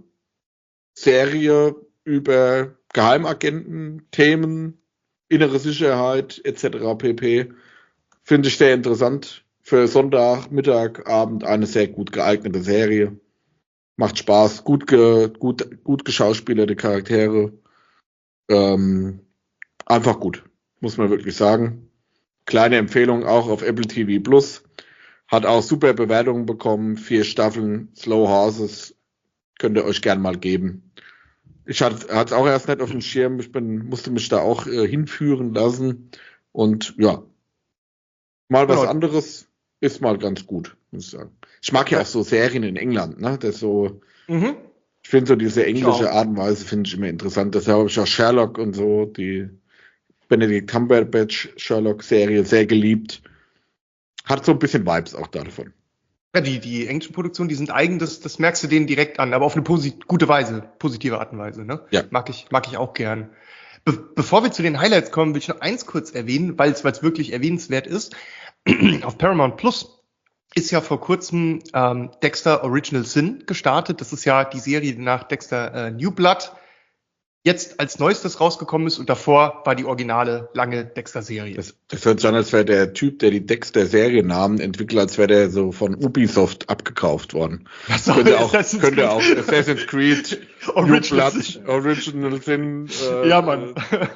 Serie über Geheimagenten, Themen, innere Sicherheit et cetera pp. Finde ich sehr interessant. Für Sonntag, Mittag, Abend eine sehr gut geeignete Serie. Macht Spaß, gut, ge, gut, gut geschauspielerte Charaktere. Ähm, einfach gut, muss man wirklich sagen. Kleine Empfehlung auch auf Apple T V Plus. Hat auch super Bewertungen bekommen. Vier Staffeln, Slow Horses. Könnt ihr euch gern mal geben. Ich hatte es auch erst nicht auf dem Schirm. Ich bin, musste mich da auch äh, hinführen lassen. Und ja, mal was Genau. anderes ist mal ganz gut, muss ich sagen. Ich mag ja auch so Serien in England, ne? Das ist so, Mhm. ich finde so diese englische auch. Art und Weise finde ich immer interessant. Deshalb habe ich auch Sherlock und so, die Benedict Cumberbatch Sherlock-Serie sehr geliebt. Hat so ein bisschen Vibes auch davon. Ja, die, die englischen Produktionen, die sind eigen, das, das merkst du denen direkt an, aber auf eine posit- gute Weise, positive Art und Weise, ne? Ja. Mag ich, mag ich auch gern. Be- bevor wir zu den Highlights kommen, will ich noch eins kurz erwähnen, weil es weil es wirklich erwähnenswert ist. Auf Paramount Plus ist ja vor kurzem ähm, Dexter Original Sin gestartet. Das ist ja die Serie, die nach Dexter äh, New Blood jetzt als neuestes rausgekommen ist und davor war die originale lange Dexter-Serie. Das, das hört sich an, als wäre der Typ, der die Dexter-Seriennamen entwickelt, als wäre der so von Ubisoft abgekauft worden. Das könnte auch, Assassin's könnte Creed. auch Assassin's Creed, Original New Sin. Blood, Original Sin, äh, Ja, Mann.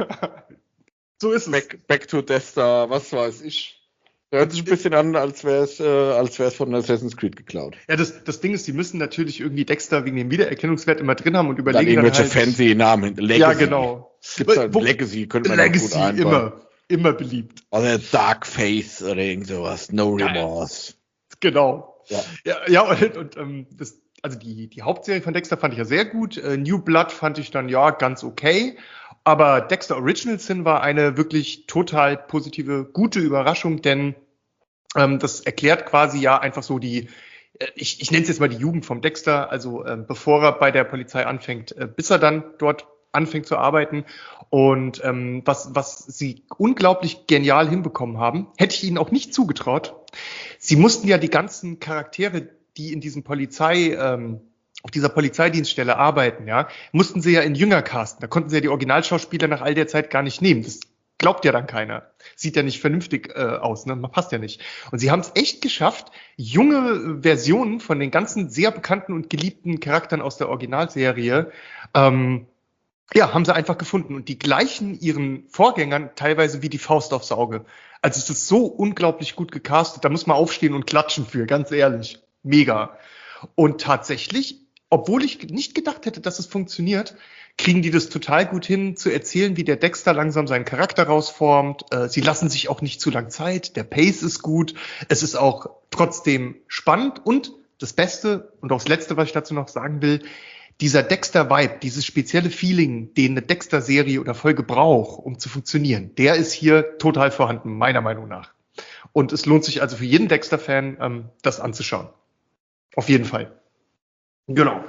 So ist es. Back, Back to Dexter, was weiß ich. Hört sich ein bisschen an, als wäre es äh, als wäre es von Assassin's Creed geklaut. Ja, das, das Ding ist, die müssen natürlich irgendwie Dexter wegen dem Wiedererkennungswert immer drin haben und Dann überlegen dann, irgendwelche halt. fancy Namen. Legacy. Ja, genau. Gibt's da, Wo- Legacy könnte man auch gut Legacy einbauen. immer, immer beliebt. Oder Dark Face oder irgend sowas. No Ja, Remorse. Genau. Ja. Ja, ja und, und ähm, das, also die, die Hauptserie von Dexter fand ich ja sehr gut. Äh, New Blood fand ich dann ja ganz okay. Aber Dexter Original Sin war eine wirklich total positive, gute Überraschung, denn ähm, das erklärt quasi ja einfach so die, äh, ich, ich nenne es jetzt mal die Jugend vom Dexter, also ähm, bevor er bei der Polizei anfängt, äh, bis er dann dort anfängt zu arbeiten. Und ähm, was, was sie unglaublich genial hinbekommen haben, hätte ich ihnen auch nicht zugetraut. Sie mussten ja die ganzen Charaktere, die in diesem Polizei, ähm, auf dieser Polizeidienststelle arbeiten, ja, mussten sie ja in jünger casten. Da konnten sie ja die Originalschauspieler nach all der Zeit gar nicht nehmen. Das glaubt ja dann keiner. Sieht ja nicht vernünftig äh, aus, ne? Man passt ja nicht. Und sie haben es echt geschafft, junge Versionen von den ganzen sehr bekannten und geliebten Charakteren aus der Originalserie, ähm, ja, haben sie einfach gefunden. Und die gleichen ihren Vorgängern teilweise wie die Faust aufs Auge. Also es ist so unglaublich gut gecastet, da muss man aufstehen und klatschen für, ganz ehrlich. Mega. Und tatsächlich, obwohl ich nicht gedacht hätte, dass es funktioniert, kriegen die das total gut hin, zu erzählen, wie der Dexter langsam seinen Charakter rausformt. Äh, sie lassen sich auch nicht zu lang Zeit. Der Pace ist gut. Es ist auch trotzdem spannend. Und das Beste und auch das Letzte, was ich dazu noch sagen will, dieser Dexter-Vibe, dieses spezielle Feeling, den eine Dexter-Serie oder Folge braucht, um zu funktionieren, der ist hier total vorhanden, meiner Meinung nach. Und es lohnt sich also für jeden Dexter-Fan, ähm, das anzuschauen. Auf jeden Fall. Genau.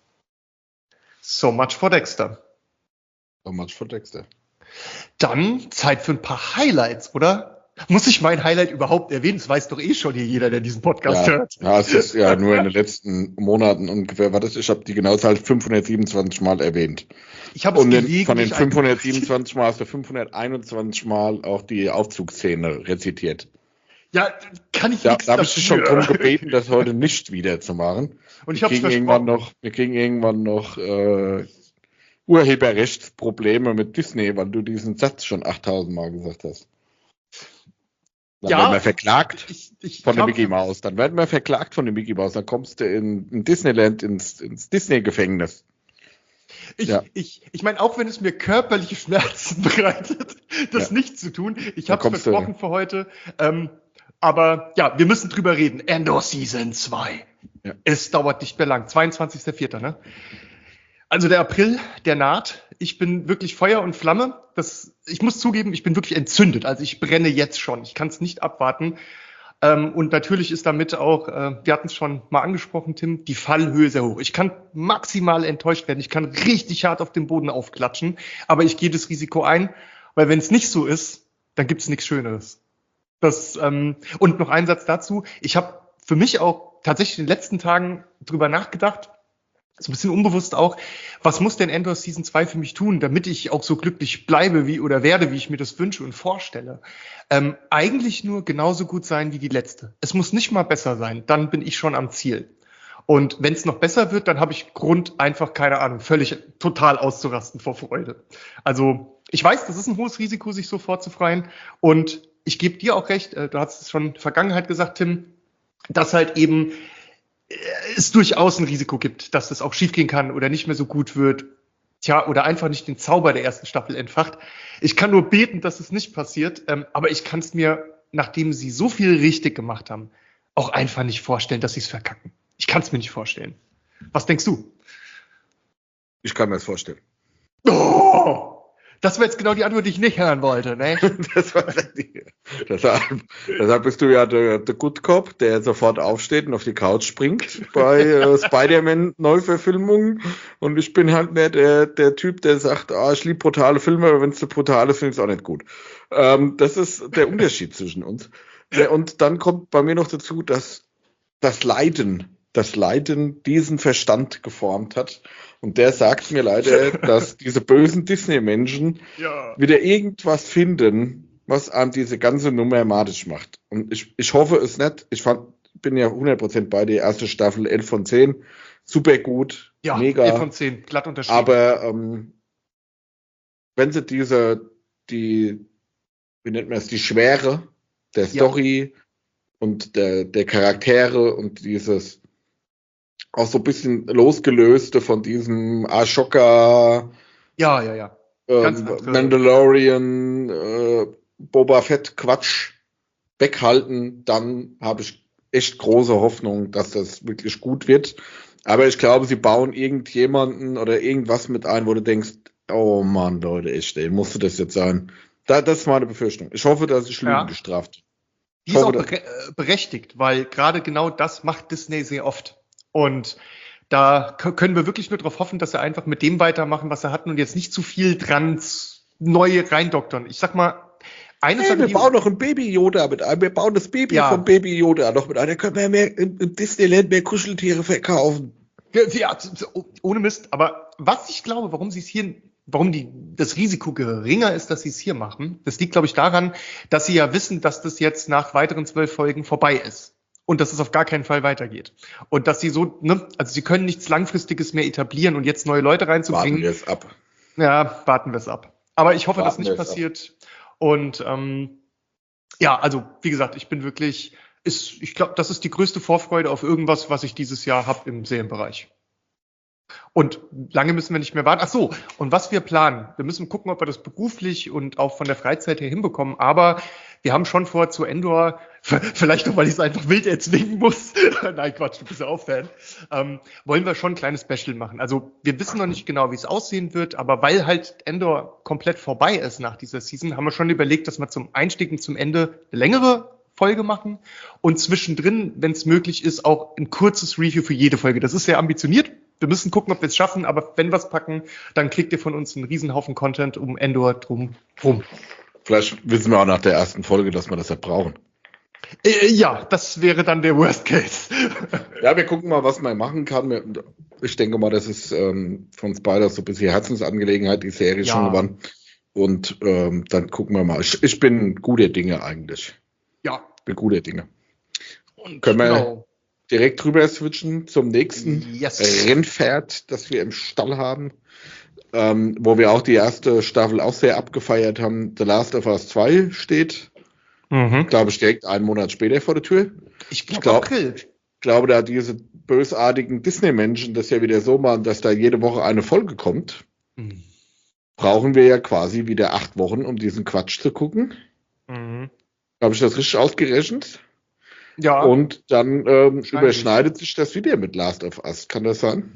So much for Dexter. So much for Dexter. Dann Zeit für ein paar Highlights, oder? Muss ich mein Highlight überhaupt erwähnen? Das weiß doch eh schon hier jeder, der diesen Podcast Ja, hört. ja, es ist ja nur in den letzten Monaten ungefähr, was ist, ich habe die genaue Zahl fünfhundertsiebenundzwanzig Mal erwähnt. Ich habe es Und den, gelegentlich von den ein- fünfhundertsiebenundzwanzig Mal hast du fünfhunderteinundzwanzig Mal auch die Aufzugsszene rezitiert. Ja, kann ich Ja, nichts da habe ich dich schon dafür. drum gebeten, das heute nicht wieder zu machen. Und ich wir habe es kriegen irgendwann versprochen. noch, wir kriegen irgendwann noch äh, Urheberrechtsprobleme mit Disney, weil du diesen Satz schon achttausend Mal gesagt hast. Dann Ja, werden wir verklagt Ich, ich, von ich der hab- Mickey Mouse. Dann werden wir verklagt von der Mickey Mouse. Dann kommst du in, in Disneyland ins, ins Disney-Gefängnis. Ich, Ja. ich, ich meine, auch wenn es mir körperliche Schmerzen bereitet, das Ja. nicht zu tun. Ich Da habe es kommst du- versprochen für heute. Ähm, aber ja, wir müssen drüber reden. Endor Season zwei. Ja. Es dauert nicht mehr lang. zweiundzwanzigster vierter Ne? Also der April, der naht. Ich bin wirklich Feuer und Flamme. Das, ich muss zugeben, ich bin wirklich entzündet. Also ich brenne jetzt schon. Ich kann es nicht abwarten. Ähm, und natürlich ist damit auch, äh, wir hatten es schon mal angesprochen, Tim, die Fallhöhe sehr hoch. Ich kann maximal enttäuscht werden. Ich kann richtig hart auf den Boden aufklatschen, aber ich gehe das Risiko ein, weil wenn es nicht so ist, dann gibt es nichts Schöneres. Das, ähm, und noch ein Satz dazu. Ich habe für mich auch tatsächlich in den letzten Tagen drüber nachgedacht, so ein bisschen unbewusst auch, was muss denn Endor Season zwei für mich tun, damit ich auch so glücklich bleibe wie oder werde, wie ich mir das wünsche und vorstelle. Ähm, eigentlich nur genauso gut sein wie die letzte. Es muss nicht mal besser sein, dann bin ich schon am Ziel. Und wenn es noch besser wird, dann habe ich Grund, einfach, keine Ahnung, völlig total auszurasten vor Freude. Also ich weiß, das ist ein hohes Risiko, sich so vorzufreien. Und ich gebe dir auch recht, äh, du hast es schon in der Vergangenheit gesagt, Tim, dass halt eben äh, es durchaus ein Risiko gibt, dass das auch schiefgehen kann oder nicht mehr so gut wird. Tja, oder einfach nicht den Zauber der ersten Staffel entfacht. Ich kann nur beten, dass es nicht passiert, ähm, aber ich kann es mir, nachdem sie so viel richtig gemacht haben, auch einfach nicht vorstellen, dass sie es verkacken. Ich kann es mir nicht vorstellen. Was denkst du? Ich kann mir das vorstellen. Oh! Das war jetzt genau die Antwort, die ich nicht hören wollte, ne? das war die, deshalb, deshalb bist du ja der, der Good Cop, der sofort aufsteht und auf die Couch springt bei äh, Spider-Man-Neuverfilmungen. Und ich bin halt mehr der, der Typ, der sagt, ah, ich liebe brutale Filme, aber wenn es zu brutal ist, finde ich es auch nicht gut. Ähm, das ist der Unterschied zwischen uns. Und dann kommt bei mir noch dazu, dass das Leiden, das Leiden diesen Verstand geformt hat. Und der sagt mir leider, dass diese bösen Disney-Menschen ja. wieder irgendwas finden, was einem diese ganze Nummer madig macht. Und ich, ich hoffe es nicht. Ich fand, bin ja hundert Prozent bei der ersten Staffel, elf von zehn. Super gut, ja, mega. elf von zehn, glatt unterschrieben. Aber ähm, wenn sie diese, die, wie nennt man es, die Schwere der Story ja. und der, der Charaktere und dieses auch so ein bisschen losgelöste von diesem Ashoka, ja, ja, ja. Ähm, Mandalorian, äh, Boba Fett Quatsch weghalten, dann habe ich echt große Hoffnung, dass das wirklich gut wird. Aber ich glaube, sie bauen irgendjemanden oder irgendwas mit ein, wo du denkst, oh Mann, Leute, echt, ey, musste das jetzt sein? Da, das ist meine Befürchtung. Ich hoffe, dass ich Lügen ja. gestraft. Die ist auch bere- berechtigt, weil gerade genau das macht Disney sehr oft. Und da k- können wir wirklich nur darauf hoffen, dass sie einfach mit dem weitermachen, was sie hatten und jetzt nicht zu viel dran neu reindoktern. Ich sag mal, eines hey, wir bauen noch ein Baby Yoda mit einem, wir bauen das Baby ja. vom Baby Yoda noch mit einem, da können wir mehr im, im Disneyland mehr Kuscheltiere verkaufen. Ja, ja, ohne Mist, aber was ich glaube, warum sie es hier, warum die, das Risiko geringer ist, dass sie es hier machen, das liegt, glaube ich, daran, dass sie ja wissen, dass das jetzt nach weiteren zwölf Folgen vorbei ist. Und dass es auf gar keinen Fall weitergeht. Und dass sie so, ne, also sie können nichts Langfristiges mehr etablieren und jetzt neue Leute reinzubringen. Warten wir es ab. Ja, warten wir es ab. Aber ich hoffe, warten dass nicht passiert. Ab. Und ähm, ja, also wie gesagt, ich bin wirklich, ist, ich glaube, das ist die größte Vorfreude auf irgendwas, was ich dieses Jahr habe im Serienbereich. Und lange müssen wir nicht mehr warten. Ach so, und was wir planen, wir müssen gucken, ob wir das beruflich und auch von der Freizeit her hinbekommen. Aber wir haben schon vor, zu Endor, vielleicht auch, weil ich es einfach wild erzwingen muss, nein, Quatsch, du bist ja auch Fan, ähm, wollen wir schon ein kleines Special machen. Also wir wissen noch nicht genau, wie es aussehen wird, aber weil halt Endor komplett vorbei ist nach dieser Season, haben wir schon überlegt, dass wir zum Einstieg und zum Ende eine längere Folge machen und zwischendrin, wenn es möglich ist, auch ein kurzes Review für jede Folge. Das ist sehr ambitioniert. Wir müssen gucken, ob wir es schaffen, aber wenn wir es packen, dann kriegt ihr von uns einen Riesenhaufen Content um Endor drum rum. Vielleicht wissen wir auch nach der ersten Folge, dass wir das ja brauchen. Äh, ja, das wäre dann der Worst Case. Ja, wir gucken mal, was man machen kann. Ich denke mal, das ist ähm, für uns beide so ein bisschen Herzensangelegenheit, die Serie ja. schon geworden. Und ähm, dann gucken wir mal. Ich, ich bin guter Dinge eigentlich. Ja. Ich bin guter Dinge. Und können wir genau. direkt rüber switchen zum nächsten yes. Rennpferd, das wir im Stall haben, ähm, wo wir auch die erste Staffel auch sehr abgefeiert haben. The Last of Us zwei steht, mhm. glaube ich, direkt einen Monat später vor der Tür. Ich glaube, glaub, April. Ich glaube, da diese bösartigen Disney-Menschen das ja wieder so machen, dass da jede Woche eine Folge kommt, mhm. brauchen wir ja quasi wieder acht Wochen, um diesen Quatsch zu gucken. Mhm. Habe ich das richtig ausgerechnet? Ja. Und dann ähm, überschneidet sich das wieder mit Last of Us. Kann das sein?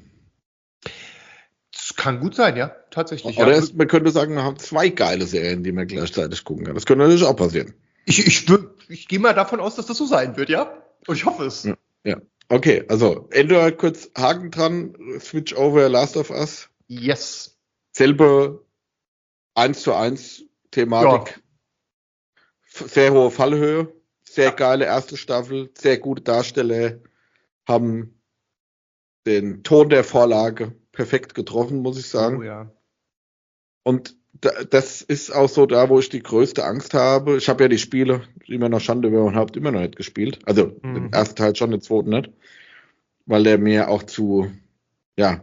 Das kann gut sein, ja, tatsächlich. Oder ja. es, man könnte sagen, wir haben zwei geile Serien, die man gleichzeitig gucken kann. Das könnte natürlich auch passieren. Ich, ich, wür- ich gehe mal davon aus, dass das so sein wird, ja? Und ich hoffe es. Ja, ja. Okay, also Endor kurz Haken dran, Switch over Last of Us. Yes. Selbe eins zu eins Thematik. F- Sehr hohe Fallhöhe, sehr Ja. geile erste Staffel, sehr gute Darsteller, haben den Ton der Vorlage perfekt getroffen, muss ich sagen. Oh ja. Und da, das ist auch so da, wo ich die größte Angst habe. Ich habe ja die Spiele, immer noch Schande über mein Haupt, immer noch nicht gespielt. Also Mhm. den ersten Teil schon, den zweiten nicht. Weil der mir auch zu, ja,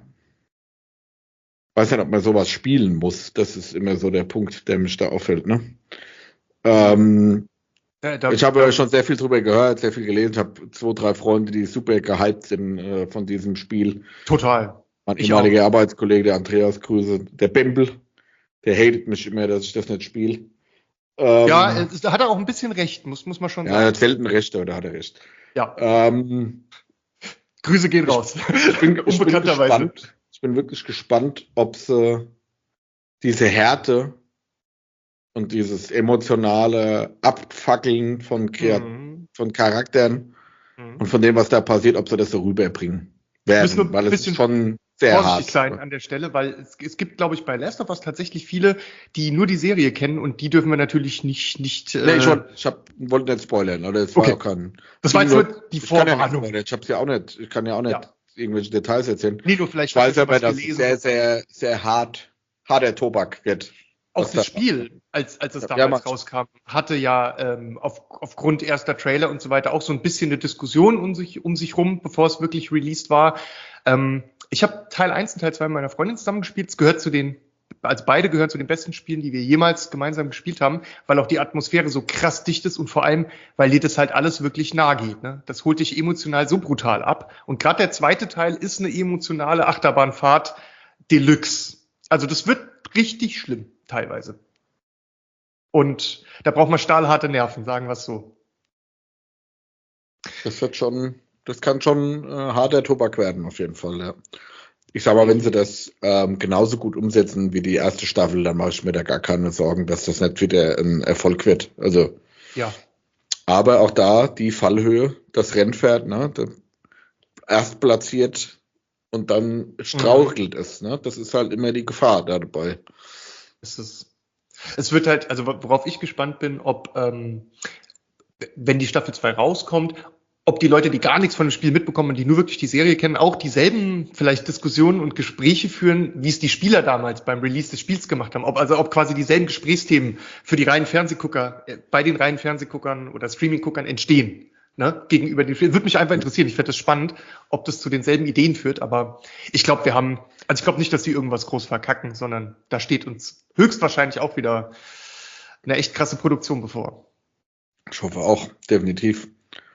weiß nicht, ob man sowas spielen muss. Das ist immer so der Punkt, der mich da auffällt, ne? Ähm, Ja, da, ich habe da, ja schon sehr viel drüber gehört, sehr viel gelesen. Ich habe zwei, drei Freunde, die super gehypt sind äh, von diesem Spiel. Total. Mein Ich ehemaliger Arbeitskollege, der Andreas, Grüße, der Bimbel, der hatet mich immer, dass ich das nicht spiele. Ähm, Ja, es- da hat er auch ein bisschen recht, muss, muss man schon ja, er sagen. hat selten Recht, oder hat er recht. Ja, Ähm, Grüße gehen raus. ich, bin, ich, bin Unbekannterweise. gespannt, ich bin wirklich gespannt, ob sie diese Härte und dieses emotionale Abfackeln von, Kreat Mhm. von Charakteren Mhm. und von dem, was da passiert, ob sie das so rüberbringen Wir müssen nur werden, weil ein es ist bisschen schon sehr vorsichtig hart. sein an der Stelle, weil es, es gibt, glaube ich, bei Last of Us tatsächlich viele, die nur die Serie kennen und die dürfen wir natürlich nicht, nicht. Nee, ich Äh, wollte ich hab, wollte nicht spoilern, oder? Es war okay, auch kein. das war jetzt nur, nur die ich kann ja nichts Vorwarnung. spoilern, ich hab's ja auch nicht, ich kann ja auch nicht Ja. irgendwelche Details erzählen. Nee, nur vielleicht Ich weiß hast du schon aber, was dass es gelesen. sehr, sehr, sehr hart, harter Tobak wird. Auch Was das da- Spiel, als, als es Ja, damals Max. rauskam, hatte ja ähm, auf, aufgrund erster Trailer und so weiter auch so ein bisschen eine Diskussion um sich, um sich rum, bevor es wirklich released war. Ähm, ich habe Teil eins und Teil zwei mit meiner Freundin zusammen gespielt. Es gehört zu den, also beide gehören zu den besten Spielen, die wir jemals gemeinsam gespielt haben, weil auch die Atmosphäre so krass dicht ist und vor allem, weil dir das halt alles wirklich nahe geht. Ne? Das holt dich emotional so brutal ab. Und gerade der zweite Teil ist eine emotionale Achterbahnfahrt Deluxe. Also das wird richtig schlimm, teilweise. Und da braucht man stahlharte Nerven, sagen wir es so. Das wird schon, das kann schon äh, harter Tobak werden, auf jeden Fall, ja. Ich sag mal, wenn sie das ähm, genauso gut umsetzen wie die erste Staffel, dann mache ich mir da gar keine Sorgen, dass das nicht wieder ein Erfolg wird. Also, Ja, aber auch da die Fallhöhe, das Rennpferd, ne, das erst platziert und dann strauchelt es, ne? Das ist halt immer die Gefahr da dabei. es ist. Es wird halt, also worauf ich gespannt bin, ob, ähm, wenn die Staffel zwei rauskommt, ob die Leute, die gar nichts von dem Spiel mitbekommen und die nur wirklich die Serie kennen, auch dieselben vielleicht Diskussionen und Gespräche führen, wie es die Spieler damals beim Release des Spiels gemacht haben. Ob, also ob quasi dieselben Gesprächsthemen für die reinen Fernsehgucker, äh, bei den reinen Fernsehguckern oder Streaming-Guckern entstehen. Ne, gegenüber den Spielen. Würde mich einfach interessieren. Ich fände das spannend, ob das zu denselben Ideen führt. Aber ich glaube, wir haben, also ich glaube nicht, dass die irgendwas groß verkacken, sondern da steht uns höchstwahrscheinlich auch wieder eine echt krasse Produktion bevor. Ich hoffe auch, definitiv.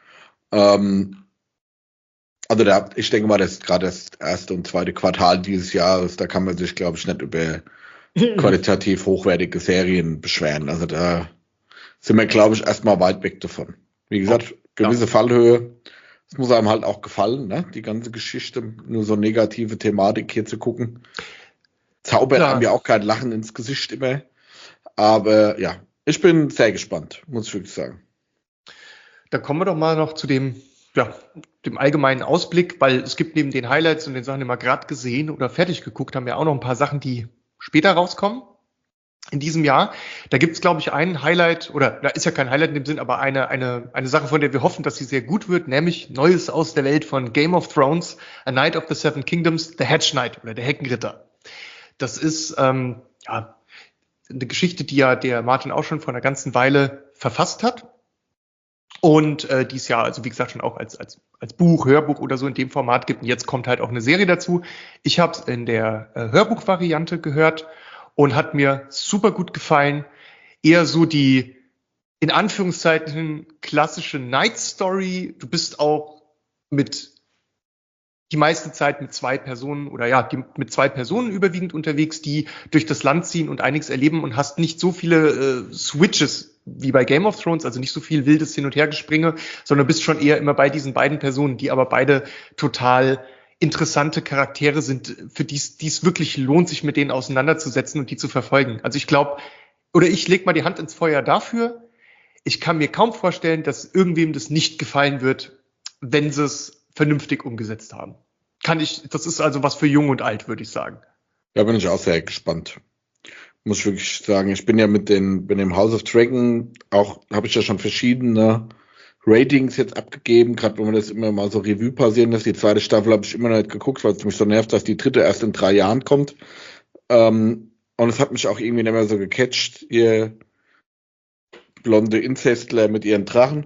Ähm, also da, ich denke mal, das ist gerade das erste und zweite Quartal dieses Jahres, da kann man sich, glaube ich, nicht über qualitativ hochwertige Serien beschweren. Also da sind wir, glaube ich, erstmal weit weg davon. Wie gesagt, gewisse Ja. Fallhöhe. Es muss einem halt auch gefallen, ne? Die ganze Geschichte, nur so negative Thematik hier zu gucken. Zaubert Klar. einem ja auch kein Lachen ins Gesicht immer. Aber ja, ich bin sehr gespannt, muss ich wirklich sagen. Dann kommen wir doch mal noch zu dem, ja, dem allgemeinen Ausblick, weil es gibt neben den Highlights und den Sachen, die wir gerade gesehen oder fertig geguckt haben, ja auch noch ein paar Sachen, die später rauskommen in diesem Jahr. Da gibt es, glaube ich, ein Highlight, oder da ist ja kein Highlight in dem Sinn, aber eine, eine, eine Sache, von der wir hoffen, dass sie sehr gut wird, nämlich Neues aus der Welt von Game of Thrones, A Knight of the Seven Kingdoms, The Hedge Knight oder der Heckenritter. Das ist ähm, ja, eine Geschichte, die ja der Martin auch schon vor einer ganzen Weile verfasst hat. Und äh, dies Jahr, also wie gesagt, schon auch als, als, als Buch, Hörbuch oder so in dem Format gibt. Und jetzt kommt halt auch eine Serie dazu. Ich habe es in der äh, Hörbuchvariante gehört und hat mir super gut gefallen. Eher so die, in Anführungszeichen, klassische Night Story. Du bist auch mit die meiste Zeit mit zwei Personen oder ja, die, mit zwei Personen überwiegend unterwegs, die durch das Land ziehen und einiges erleben und hast nicht so viele äh, Switches wie bei Game of Thrones, also nicht so viel wildes Hin- und Hergespringe, sondern bist schon eher immer bei diesen beiden Personen, die aber beide total interessante Charaktere sind, für die es wirklich lohnt, sich mit denen auseinanderzusetzen und die zu verfolgen. Also ich glaube, oder ich leg mal die Hand ins Feuer dafür, ich kann mir kaum vorstellen, dass irgendwem das nicht gefallen wird, wenn sie es vernünftig umgesetzt haben. Kann ich, das ist also was für Jung und Alt, würde ich sagen. Da bin ich auch sehr gespannt. Muss ich wirklich sagen, ich bin ja mit, den, mit dem House of Dragon auch, habe ich ja schon verschiedene Ratings jetzt abgegeben, gerade wenn man das immer mal so Revue passieren lässt. Die zweite Staffel habe ich immer noch nicht geguckt, weil es mich so nervt, dass die dritte erst in drei Jahren kommt. Ähm, und es hat mich auch irgendwie nicht mehr so gecatcht, ihr blonde Inzestler mit ihren Drachen.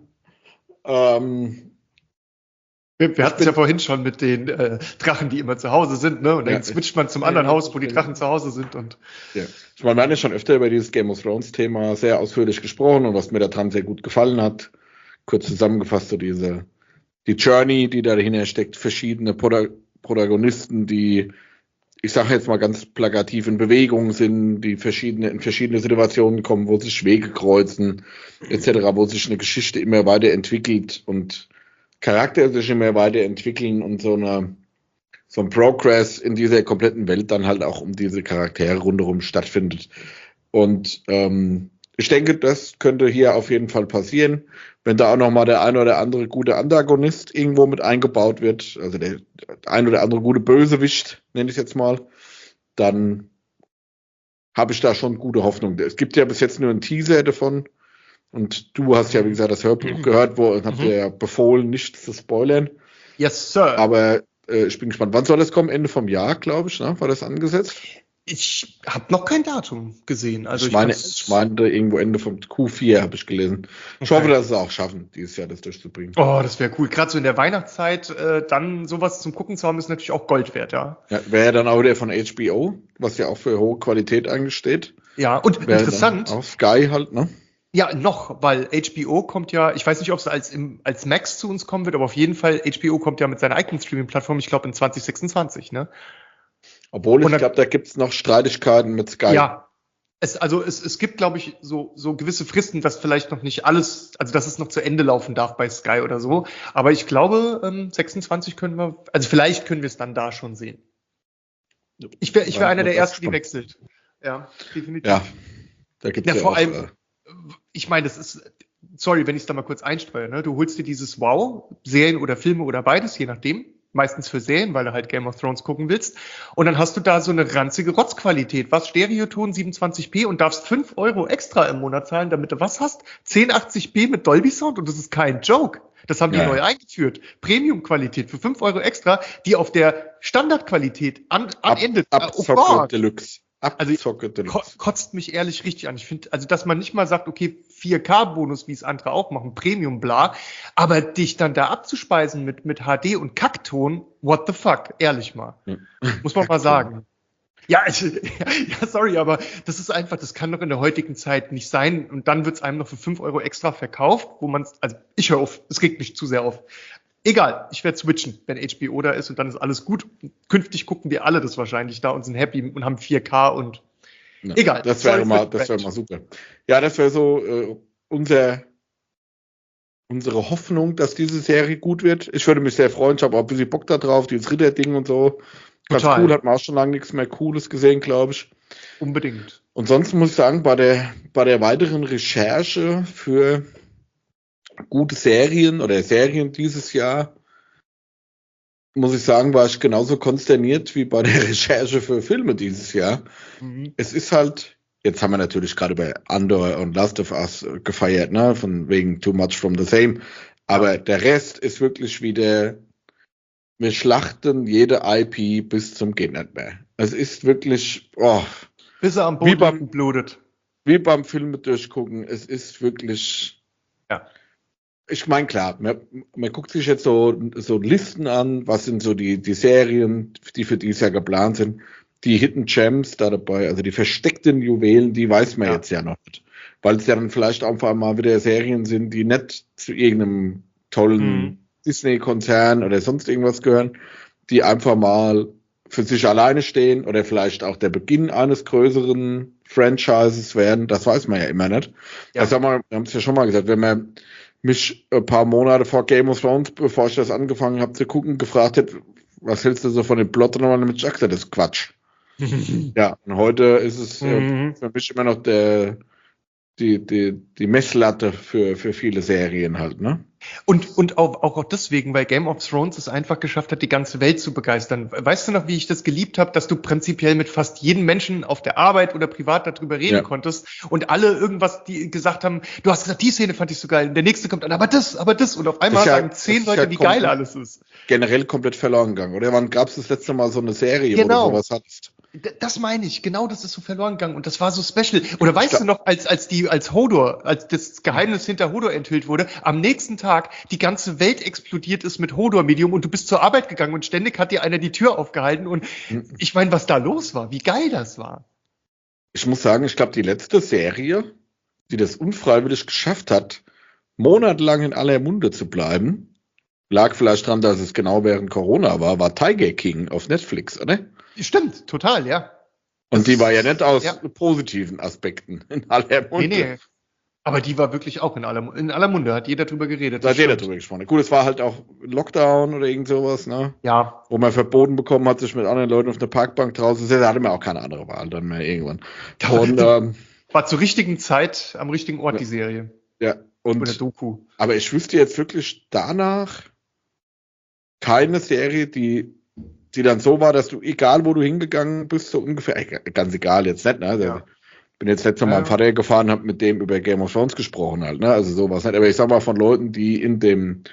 Ähm, Wir, wir hatten es ja vorhin schon mit den äh, Drachen, die immer zu Hause sind, ne? Und dann ja, switcht man zum anderen ja, Haus, wo die Drachen zu Hause sind. Und ja. Ich meine, wir haben ja schon öfter über dieses Game of Thrones-Thema sehr ausführlich gesprochen und was mir daran sehr gut gefallen hat. Kurz zusammengefasst, so diese die Journey, die da dahinter steckt, verschiedene Prota- Protagonisten, die, ich sage jetzt mal ganz plakativ, in Bewegung sind, die verschiedene, in verschiedene Situationen kommen, wo sich Wege kreuzen, et cetera, wo sich eine Geschichte immer weiterentwickelt und Charakter sich immer weiterentwickeln und so eine so ein Progress in dieser kompletten Welt dann halt auch um diese Charaktere rundherum stattfindet. Und ähm, ich denke, das könnte hier auf jeden Fall passieren, wenn da auch nochmal der ein oder andere gute Antagonist irgendwo mit eingebaut wird, also der ein oder andere gute Bösewicht, nenne ich es jetzt mal, dann habe ich da schon gute Hoffnung. Es gibt ja bis jetzt nur einen Teaser davon. Und du hast ja, wie gesagt, das Hörbuch gehört, wo habt ihr ja befohlen, nichts zu spoilern. Yes, Sir. Aber äh, ich bin gespannt. Wann soll das kommen? Ende vom Jahr, glaube ich, ne? War das angesetzt? Ich habe noch kein Datum gesehen. Also ich, ich, meine, ich meinte irgendwo Ende vom Q vier, habe ich gelesen. Ich okay. hoffe, dass sie es auch schaffen, dieses Jahr das durchzubringen. Oh, das wäre cool. Gerade so in der Weihnachtszeit äh, dann sowas zum Gucken zu haben, ist natürlich auch Gold wert, ja. ja wäre ja dann auch der von H B O, was ja auch für hohe Qualität eigentlich steht. Ja, und wäre interessant. Auf Sky halt, ne? Ja, noch, weil H B O kommt ja, ich weiß nicht, ob es als, im, als Max zu uns kommen wird, aber auf jeden Fall, H B O kommt ja mit seiner eigenen Streaming-Plattform, ich glaube in zwanzig sechsundzwanzig, ne? Obwohl, ich glaube, da gibt es noch Streitigkeiten mit Sky. Ja, es, also es, es gibt, glaube ich, so, so gewisse Fristen, dass vielleicht noch nicht alles, also dass es noch zu Ende laufen darf bei Sky oder so. Aber ich glaube, ähm, sechsundzwanzig können wir, also vielleicht können wir es dann da schon sehen. Ich wäre ich wär einer der Ersten, die wechselt. Ja, definitiv. Ja, da gibt es ja, ja vor auch, allem, äh, ich meine, das ist, sorry, wenn ich es da mal kurz einstreue, ne? Du holst dir dieses Wow, Serien oder Filme oder beides, je nachdem, meistens für Serien, weil du halt Game of Thrones gucken willst, und dann hast du da so eine ranzige Rotzqualität, was, Stereoton siebenundzwanzig p und darfst fünf Euro extra im Monat zahlen, damit du was hast, zehn achtzig p mit Dolby Sound, und das ist kein Joke. Das haben die ja. neu eingeführt. Premium-Qualität für fünf Euro extra, die auf der Standardqualität an, anendet. Ab, ab, oh Gott. Deluxe. Also ko- kotzt mich ehrlich richtig an. Ich finde, also dass man nicht mal sagt, okay, vier K-Bonus, wie es andere auch machen, Premium, bla, aber dich dann da abzuspeisen mit, mit H D und Kackton, what the fuck, ehrlich mal. Muss man mal sagen. Ja, ich, ja, sorry, aber das ist einfach, das kann doch in der heutigen Zeit nicht sein. Und dann wird es einem noch für fünf Euro extra verkauft, wo man also ich höre auf, es regt mich zu sehr auf. Egal, ich werde switchen, wenn H B O da ist, und dann ist alles gut. Künftig gucken wir alle das wahrscheinlich da und sind happy und haben vier K und ja, egal. Das wäre mal, das wäre mal super. Ja, das wäre so äh, unser, unsere Hoffnung, dass diese Serie gut wird. Ich würde mich sehr freuen. Ich habe auch ein bisschen Bock da drauf, dieses Ritter-Ding und so. Ganz Total. Cool, hat man auch schon lange nichts mehr Cooles gesehen, glaube ich. Unbedingt. Und sonst muss ich sagen, bei der, bei der weiteren Recherche für gute Serien oder Serien dieses Jahr, muss ich sagen, war ich genauso konsterniert wie bei der Recherche für Filme dieses Jahr. Mhm. Es ist halt, jetzt haben wir natürlich gerade bei Andor und Last of Us gefeiert, ne, von wegen Too Much from the Same, aber ja. Der Rest ist wirklich wieder, wir schlachten jede I P bis zum geht nicht mehr. Es ist wirklich, oh, bis er am Boden wie beim, blutet. Wie beim Filme durchgucken, es ist wirklich, ja. Ich meine, klar, man, man guckt sich jetzt so, so Listen an, was sind so die, die Serien, die für dieses Jahr geplant sind, die Hidden Gems da dabei, also die versteckten Juwelen, die weiß man ja. jetzt ja noch nicht. Weil es ja dann vielleicht einfach mal wieder Serien sind, die nicht zu irgendeinem tollen mhm. Disney-Konzern oder sonst irgendwas gehören, die einfach mal für sich alleine stehen oder vielleicht auch der Beginn eines größeren Franchises werden, das weiß man ja immer nicht. Ja. Also wir haben es ja schon mal gesagt, wenn man mich ein paar Monate vor Game of Thrones, bevor ich das angefangen habe zu gucken, gefragt hätte, was hältst du so von dem Plot nochmal mit Jackson? Das ist Quatsch. Ja, und heute ist es mhm. äh, für mich immer noch der, die, die, die Messlatte für, für viele Serien halt, ne? Und, und auch, auch deswegen, weil Game of Thrones es einfach geschafft hat, die ganze Welt zu begeistern. Weißt du noch, wie ich das geliebt habe, dass du prinzipiell mit fast jedem Menschen auf der Arbeit oder privat darüber reden Ja. konntest und alle irgendwas die gesagt haben, du hast gesagt, die Szene fand ich so geil, und der nächste kommt an, aber das, aber das, und auf einmal Das ist ja- sagen zehn das ist Leute, ja wie geil komplett- alles ist. Generell komplett verloren gegangen. Oder wann gab es das letzte Mal so eine Serie, Genau. wo du sowas hattest? D- Das meine ich, genau, das ist so verloren gegangen und das war so special. Oder weißt glaub- du noch, als, als die, als Hodor, als das Geheimnis hinter Hodor enthüllt wurde, am nächsten Tag die ganze Welt explodiert ist mit Hodor-Medium und du bist zur Arbeit gegangen und ständig hat dir einer die Tür aufgehalten und Hm. ich meine, was da los war, wie geil das war. Ich muss sagen, ich glaube, die letzte Serie, die das unfreiwillig geschafft hat, monatelang in aller Munde zu bleiben, lag vielleicht dran, dass es genau während Corona war, war Tiger King auf Netflix, oder? Stimmt, total, ja. Und Das die war ja ist- nicht aus ja. positiven Aspekten in aller Munde. Nee, nee. Aber die war wirklich auch in aller, in aller Munde, hat jeder drüber geredet. Da das hat jeder stimmt. drüber gesprochen. Gut, es war halt auch Lockdown oder irgend sowas, ne? Ja, Wo man verboten bekommen hat, sich mit anderen Leuten auf eine Parkbank draußen zu setzen. Da hatte man auch keine andere Wahl dann mehr irgendwann. Und, ähm, war zur richtigen Zeit am richtigen Ort die Serie. ja, Oder und, Doku. aber ich wüsste jetzt wirklich danach keine Serie, die, die dann so war, dass du, egal wo du hingegangen bist, so ungefähr, äh, ganz egal jetzt nicht, ne? Also, Ja. bin jetzt letztes Mal Ja. meinem Vater gefahren, habe mit dem über Game of Thrones gesprochen halt, ne? Also sowas nicht. Aber ich sag mal, von Leuten, die in dem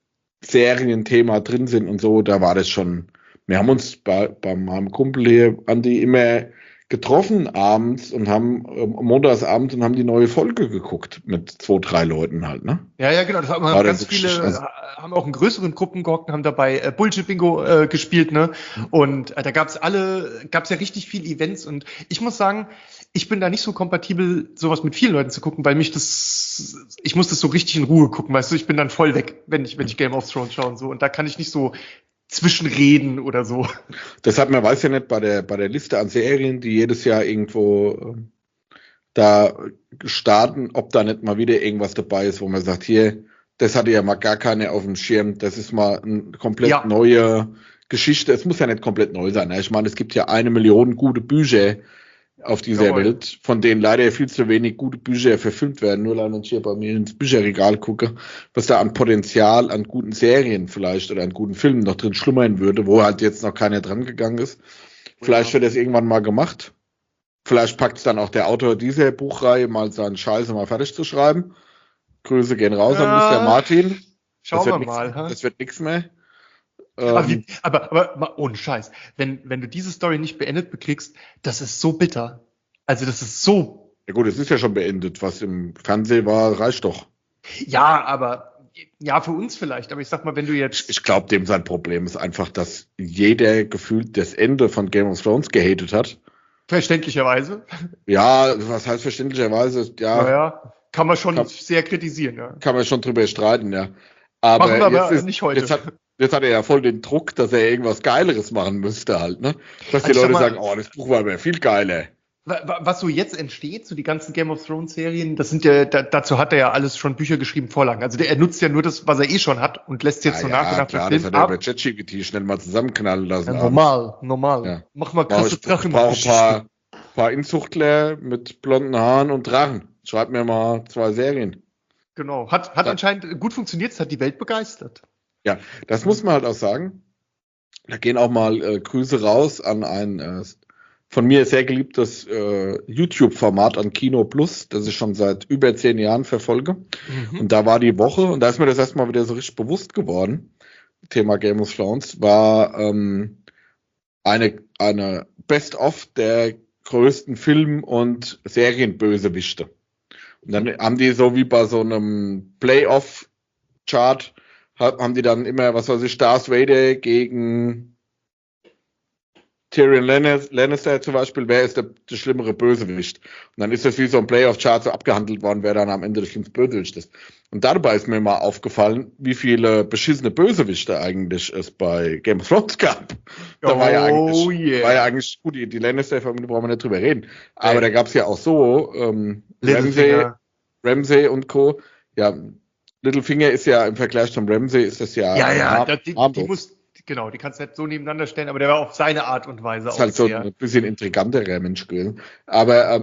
Serienthema drin sind und so, da war das schon. Wir haben uns bei, bei meinem Kumpel hier, Andi, immer getroffen abends und haben ähm, montagsabends und haben die neue Folge geguckt mit zwei, drei Leuten halt, ne? Ja, ja, genau. Das haben War ganz das viele, richtig, also- äh, haben auch in größeren Gruppen gehockt, haben dabei äh, Bullshit-Bingo äh, gespielt, ne? Und äh, da gab's alle, gab's ja richtig viel Events und ich muss sagen, ich bin da nicht so kompatibel, sowas mit vielen Leuten zu gucken, weil mich das, ich muss das so richtig in Ruhe gucken, weißt du, ich bin dann voll weg, wenn ich, wenn ich Game of Thrones schaue und so und da kann ich nicht so zwischenreden oder so. Deshalb, man weiß ja nicht bei der, bei der Liste an Serien, die jedes Jahr irgendwo ähm, da starten, ob da nicht mal wieder irgendwas dabei ist, wo man sagt, hier, das hatte ja mal gar keine auf dem Schirm, das ist mal eine komplett Ja. neue Geschichte. Es muss ja nicht komplett neu sein. Ne? Ich meine, es gibt ja eine Million gute Bücher auf dieser Jawohl. Welt, von denen leider viel zu wenig gute Bücher verfilmt werden. Nur leider, wenn ich hier bei mir ins Bücherregal gucke, was da an Potenzial, an guten Serien vielleicht oder an guten Filmen noch drin schlummern würde, wo halt jetzt noch keiner dran gegangen ist. Vielleicht wird das irgendwann mal gemacht. Vielleicht packt es dann auch der Autor dieser Buchreihe mal seinen Scheiße mal fertig zu schreiben. Grüße gehen raus an Ja, Mister Martin. Schauen Das wird wir nix- mal. Ha? Das wird nichts mehr. Aber, Ähm, wie, aber, aber mal ohne Scheiß, wenn, wenn du diese Story nicht beendet bekriegst, das ist so bitter. Also das ist so, ja gut, es ist ja schon beendet. Was im Fernsehen war, reicht doch. ja, aber, ja, für uns vielleicht, aber ich sag mal, wenn du jetzt, Ich glaube, dem sein Problem ist einfach, dass jeder gefühlt das Ende von Game of Thrones gehatet hat. verständlicherweise, Ja, was heißt verständlicherweise? Ja, naja, kann man schon Kann- sehr kritisieren, ja. kann man schon drüber streiten, ja. Aber, Machen wir aber jetzt ist, nicht heute. Jetzt hat, jetzt hat er ja voll den Druck, dass er irgendwas Geileres machen müsste halt, ne? Dass die Also ich Leute sag mal- sagen, oh, das Buch war aber viel geiler. Wa- wa- Was so jetzt entsteht, so die ganzen Game of Thrones Serien, das sind ja, da, dazu hat er ja alles schon Bücher geschrieben, Vorlagen. Also der, er nutzt ja nur das, was er eh schon hat und lässt jetzt so Ja, nach und ja, nach klar, das verfilmen. hat er ab. über ChatGPT schnell mal zusammenknallen lassen. Ja, abends. normal, normal. Ja. Mach mal Brauch krasse ich, ich brauche ein Drachengeschichten. paar, paar Inzuchtler mit blonden Haaren und Drachen. Schreib mir mal zwei Serien. Genau. Hat, hat Ja. anscheinend gut funktioniert, es hat die Welt begeistert. Ja, das muss man halt auch sagen. Da gehen auch mal äh, Grüße raus an ein äh, von mir sehr geliebtes äh, YouTube-Format an Kino Plus, das ich schon seit über zehn Jahren verfolge. Mhm. Und da war die Woche, und da ist mir das erstmal wieder so richtig bewusst geworden, Thema Game of Thrones, war ähm, eine, eine Best-of der größten Film- und Serienbösewichte. Und dann haben die so wie bei so einem Playoff-Chart, haben die dann immer, was weiß ich, Darth Vader gegen Tyrion Lannister zum Beispiel, wer ist der, der schlimmere Bösewicht? Und dann ist das wie so ein Playoff-Chart so abgehandelt worden, wer dann am Ende der schlimmste Bösewicht ist. Und dabei ist mir mal aufgefallen, wie viele beschissene Bösewichte eigentlich es bei Game of Thrones gab. Da Oh, war ja eigentlich, yeah. war ja eigentlich gut, die, die Lannister-Familie brauchen wir nicht drüber reden. Aber Nee. da gab es ja auch so, ähm, Ramsay, Littlefinger. Ramsay und Co. Ja, Littlefinger ist ja im Vergleich zum Ramsay ist das ja, Ja, ja, har- da, die, die harmlos. muss, genau, die kannst du nicht so nebeneinander stellen, aber der war auf seine Art und Weise ist auch halt so sehr. ein bisschen intriganterer Mensch gewesen. Aber ähm,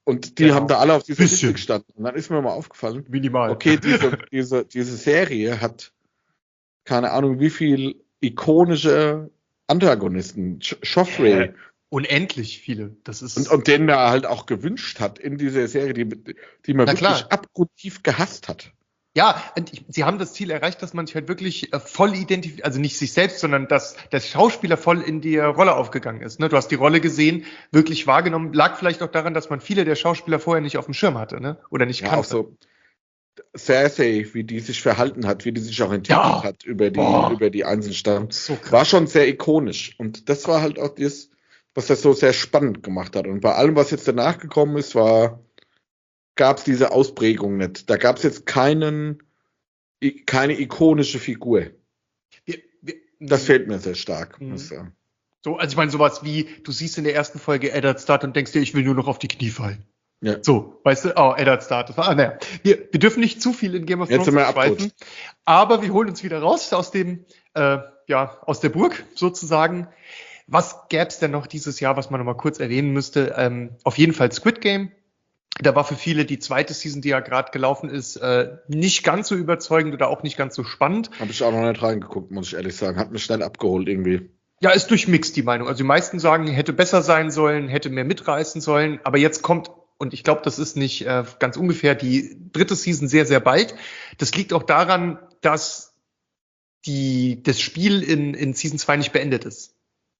Und die Genau. haben da alle auf dieser Bisschen. Liste gestanden. Und dann ist mir mal aufgefallen, Minimal. okay, diese, diese, diese Serie hat keine Ahnung, wie viel ikonische Antagonisten. J- Joffrey. Äh, unendlich viele. Das ist. Und, und den er halt auch gewünscht hat in dieser Serie, die, die man Na wirklich klar. abgrundtief gehasst hat. Ja, und ich, sie haben das Ziel erreicht, dass man sich halt wirklich äh, voll identifiziert, also nicht sich selbst, sondern dass der Schauspieler voll in die Rolle aufgegangen ist. Ne? Du hast die Rolle gesehen, wirklich wahrgenommen, lag vielleicht auch daran, dass man viele der Schauspieler vorher nicht auf dem Schirm hatte, ne? Oder nicht Ja, auch kannte. so Cersei, wie die sich verhalten hat, wie die sich auch entwickelt Ja. hat über die, Boah. über die einzelnen Stammen, So krass. war schon sehr ikonisch. Und das war halt auch das, was das so sehr spannend gemacht hat. Und bei allem, was jetzt danach gekommen ist, war, gab es diese Ausprägung nicht. Da gab es jetzt keinen, i- keine ikonische Figur. Wir, wir, Das fehlt mir sehr stark, Mhm. muss ich sagen. So, also ich meine, sowas wie, du siehst in der ersten Folge Eddard Stark und denkst dir, ich will nur noch auf die Knie fallen. Ja. So, weißt du, oh, Eddard Stark. Das war, ah, naja. Wir, wir dürfen nicht zu viel in Game of Jetzt Thrones sind wir abschweifen, abgerutscht. aber wir holen uns wieder raus aus dem, äh, ja, aus der Burg sozusagen. Was gäbe es denn noch dieses Jahr, was man noch mal kurz erwähnen müsste? Ähm, auf jeden Fall Squid Game. Da war für viele die zweite Season, die ja gerade gelaufen ist, äh, nicht ganz so überzeugend oder auch nicht ganz so spannend. Habe ich auch noch nicht reingeguckt, muss ich ehrlich sagen. Hat mich schnell abgeholt irgendwie. Ja, ist durchmixed die Meinung. Also die meisten sagen, hätte besser sein sollen, hätte mehr mitreißen sollen. Aber jetzt kommt, und ich glaube, das ist nicht äh, ganz ungefähr, die dritte Season sehr, sehr bald. Das liegt auch daran, dass die, das Spiel in, in Season zwei nicht beendet ist.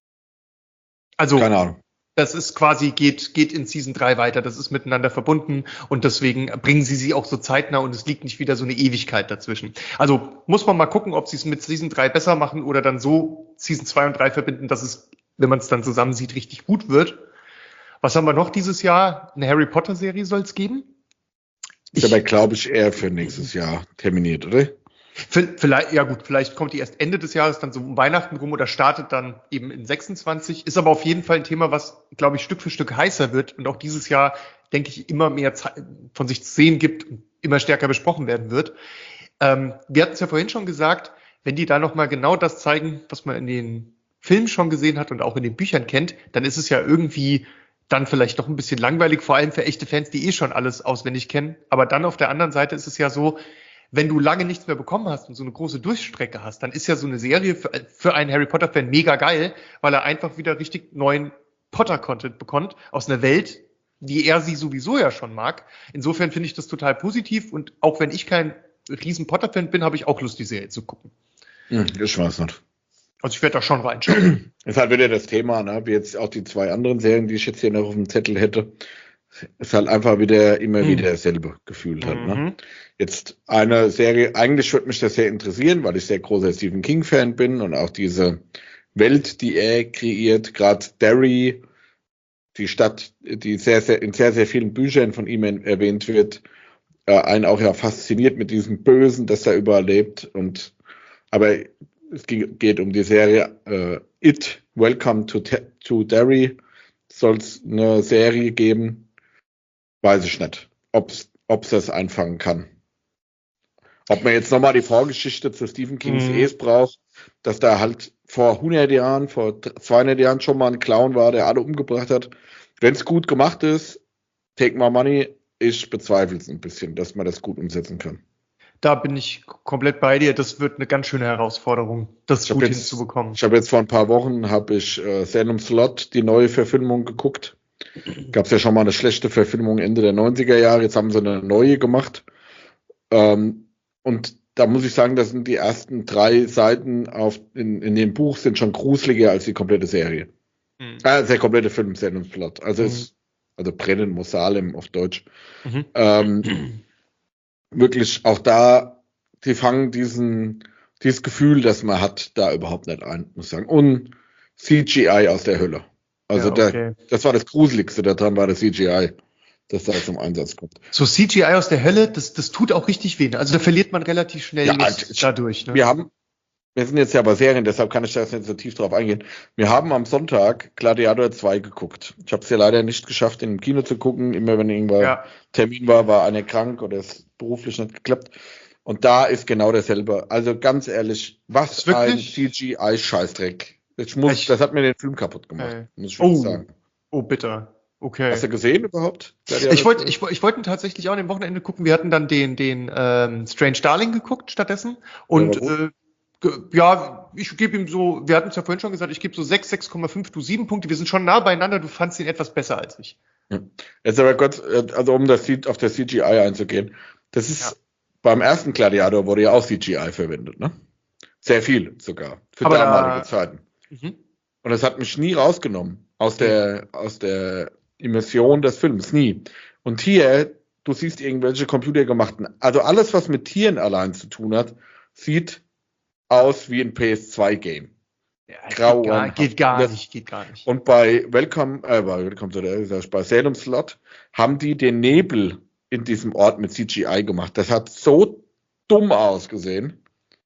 Also Keine Ahnung. das ist quasi, geht, geht in Season drei weiter. Das ist miteinander verbunden und deswegen bringen sie sie auch so zeitnah und es liegt nicht wieder so eine Ewigkeit dazwischen. Also muss man mal gucken, ob sie es mit Season drei besser machen oder dann so Season zwei und drei verbinden, dass es, wenn man es dann zusammen sieht, richtig gut wird. Was haben wir noch dieses Jahr? Eine Harry Potter Serie soll es geben? Ist aber, glaube ich, eher für nächstes Jahr terminiert, oder? Vielleicht, ja gut, vielleicht kommt die erst Ende des Jahres dann so um Weihnachten rum oder startet dann eben in sechsundzwanzig. Ist aber auf jeden Fall ein Thema, was, glaube ich, Stück für Stück heißer wird und auch dieses Jahr, denke ich, immer mehr Ze- von sich zu sehen gibt und immer stärker besprochen werden wird. Ähm, wir hatten es ja vorhin schon gesagt, wenn die da nochmal genau das zeigen, was man in den Filmen schon gesehen hat und auch in den Büchern kennt, dann ist es ja irgendwie dann vielleicht doch ein bisschen langweilig, vor allem für echte Fans, die eh schon alles auswendig kennen. Aber dann auf der anderen Seite ist es ja so, wenn du lange nichts mehr bekommen hast und so eine große Durchstrecke hast, dann ist ja so eine Serie für, für einen Harry Potter-Fan mega geil, weil er einfach wieder richtig neuen Potter-Content bekommt aus einer Welt, wie er sie sowieso ja schon mag. Insofern finde ich das total positiv und auch wenn ich kein riesen Potter-Fan bin, habe ich auch Lust, die Serie zu gucken. Hm, ich weiß nicht. Also ich werde da schon reinschauen. Ist halt wieder das Thema, ne? Wie jetzt auch die zwei anderen Serien, die ich jetzt hier noch auf dem Zettel hätte. Ist halt einfach wieder immer Mhm. wieder dasselbe Gefühl halt, ne? Mhm. Jetzt eine Serie, eigentlich würde mich das sehr interessieren, weil ich sehr großer Stephen King-Fan bin und auch diese Welt, die er kreiert, gerade Derry, die Stadt, die sehr, sehr, in sehr, sehr vielen Büchern von ihm erwähnt wird, äh, einen auch ja fasziniert mit diesem Bösen, das er überlebt. Und aber es ging, geht um die Serie äh, It, Welcome to, Te- to Derry. Soll es eine Serie geben? Weiß ich nicht, ob es das einfangen kann. Ob man jetzt nochmal die Vorgeschichte zu Stephen Kings Mhm. Es braucht, dass da halt vor hundert Jahren, vor zweihundert Jahren schon mal ein Clown war, der alle umgebracht hat. Wenn es gut gemacht ist, take my money. Ich bezweifle es ein bisschen, dass man das gut umsetzen kann. Da bin ich komplett bei dir. Das wird eine ganz schöne Herausforderung, das Ich hab gut jetzt- hinzubekommen. Ich habe jetzt vor ein paar Wochen habe ich äh, Salem Slot, die neue Verfilmung, geguckt. Gab es ja schon mal eine schlechte Verfilmung Ende der neunziger Jahre. Jetzt haben sie eine neue gemacht. Ähm, und da muss ich sagen, das sind die ersten drei Seiten auf, in, in dem Buch sind schon gruseliger als die komplette Serie. Mhm. Äh, der komplette Film Salem Slot. Also Mhm. ist, also Brennen muss Salem auf Deutsch. Mhm. Ähm, wirklich auch da, die fangen diesen, dieses Gefühl, das man hat, da überhaupt nicht ein, muss ich sagen. Und C G I aus der Hölle. Also Ja, da, okay. das war das Gruseligste daran, war das C G I, das da zum Einsatz kommt. So C G I aus der Hölle, das, das tut auch richtig weh. Also da verliert man relativ schnell Ja, Lust ich- dadurch. Ne? Wir haben, wir sind jetzt ja bei Serien, deshalb kann ich da jetzt nicht so tief drauf eingehen. Wir haben am Sonntag Gladiator zwei geguckt. Ich habe es ja leider nicht geschafft, in dem Kino zu gucken. Immer wenn irgendwann Ja. Termin war, war einer krank oder es beruflich nicht geklappt. Und da ist genau dasselbe. Also ganz ehrlich, was Ist wirklich? ein C G I-Scheißdreck. Ich muss, Ich- das hat mir den Film kaputt gemacht, Äh, muss ich wirklich Oh, sagen. oh, bitter. Okay. Hast du gesehen überhaupt? Ich wollte ich, ich wollte tatsächlich auch an dem Wochenende gucken. Wir hatten dann den, den ähm, Strange Darling geguckt stattdessen. Und ja, äh, ge- ja ich gebe ihm so, wir hatten es ja vorhin schon gesagt, ich gebe so sechs, sechs Komma fünf, du sieben Punkte. Wir sind schon nah beieinander. Du fandst ihn etwas besser als ich. Ja. Jetzt aber kurz, also um das auf der C G I einzugehen. Das ist, ja. Beim ersten Gladiator wurde ja auch C G I verwendet, ne? Sehr viel sogar. Für aber damalige da, Zeiten. Mhm. Und das hat mich nie rausgenommen aus der, aus der Immersion des Films, nie. Und hier, du siehst irgendwelche computergemachten, also alles, was mit Tieren allein zu tun hat, sieht aus wie ein P S zwei Game. Ja, Grau. Geht gar, geht gar nicht, geht gar nicht. Und bei Welcome, äh, bei Welcome to the, bei Salem Slot haben die den Nebel in diesem Ort mit C G I gemacht. Das hat so dumm ausgesehen.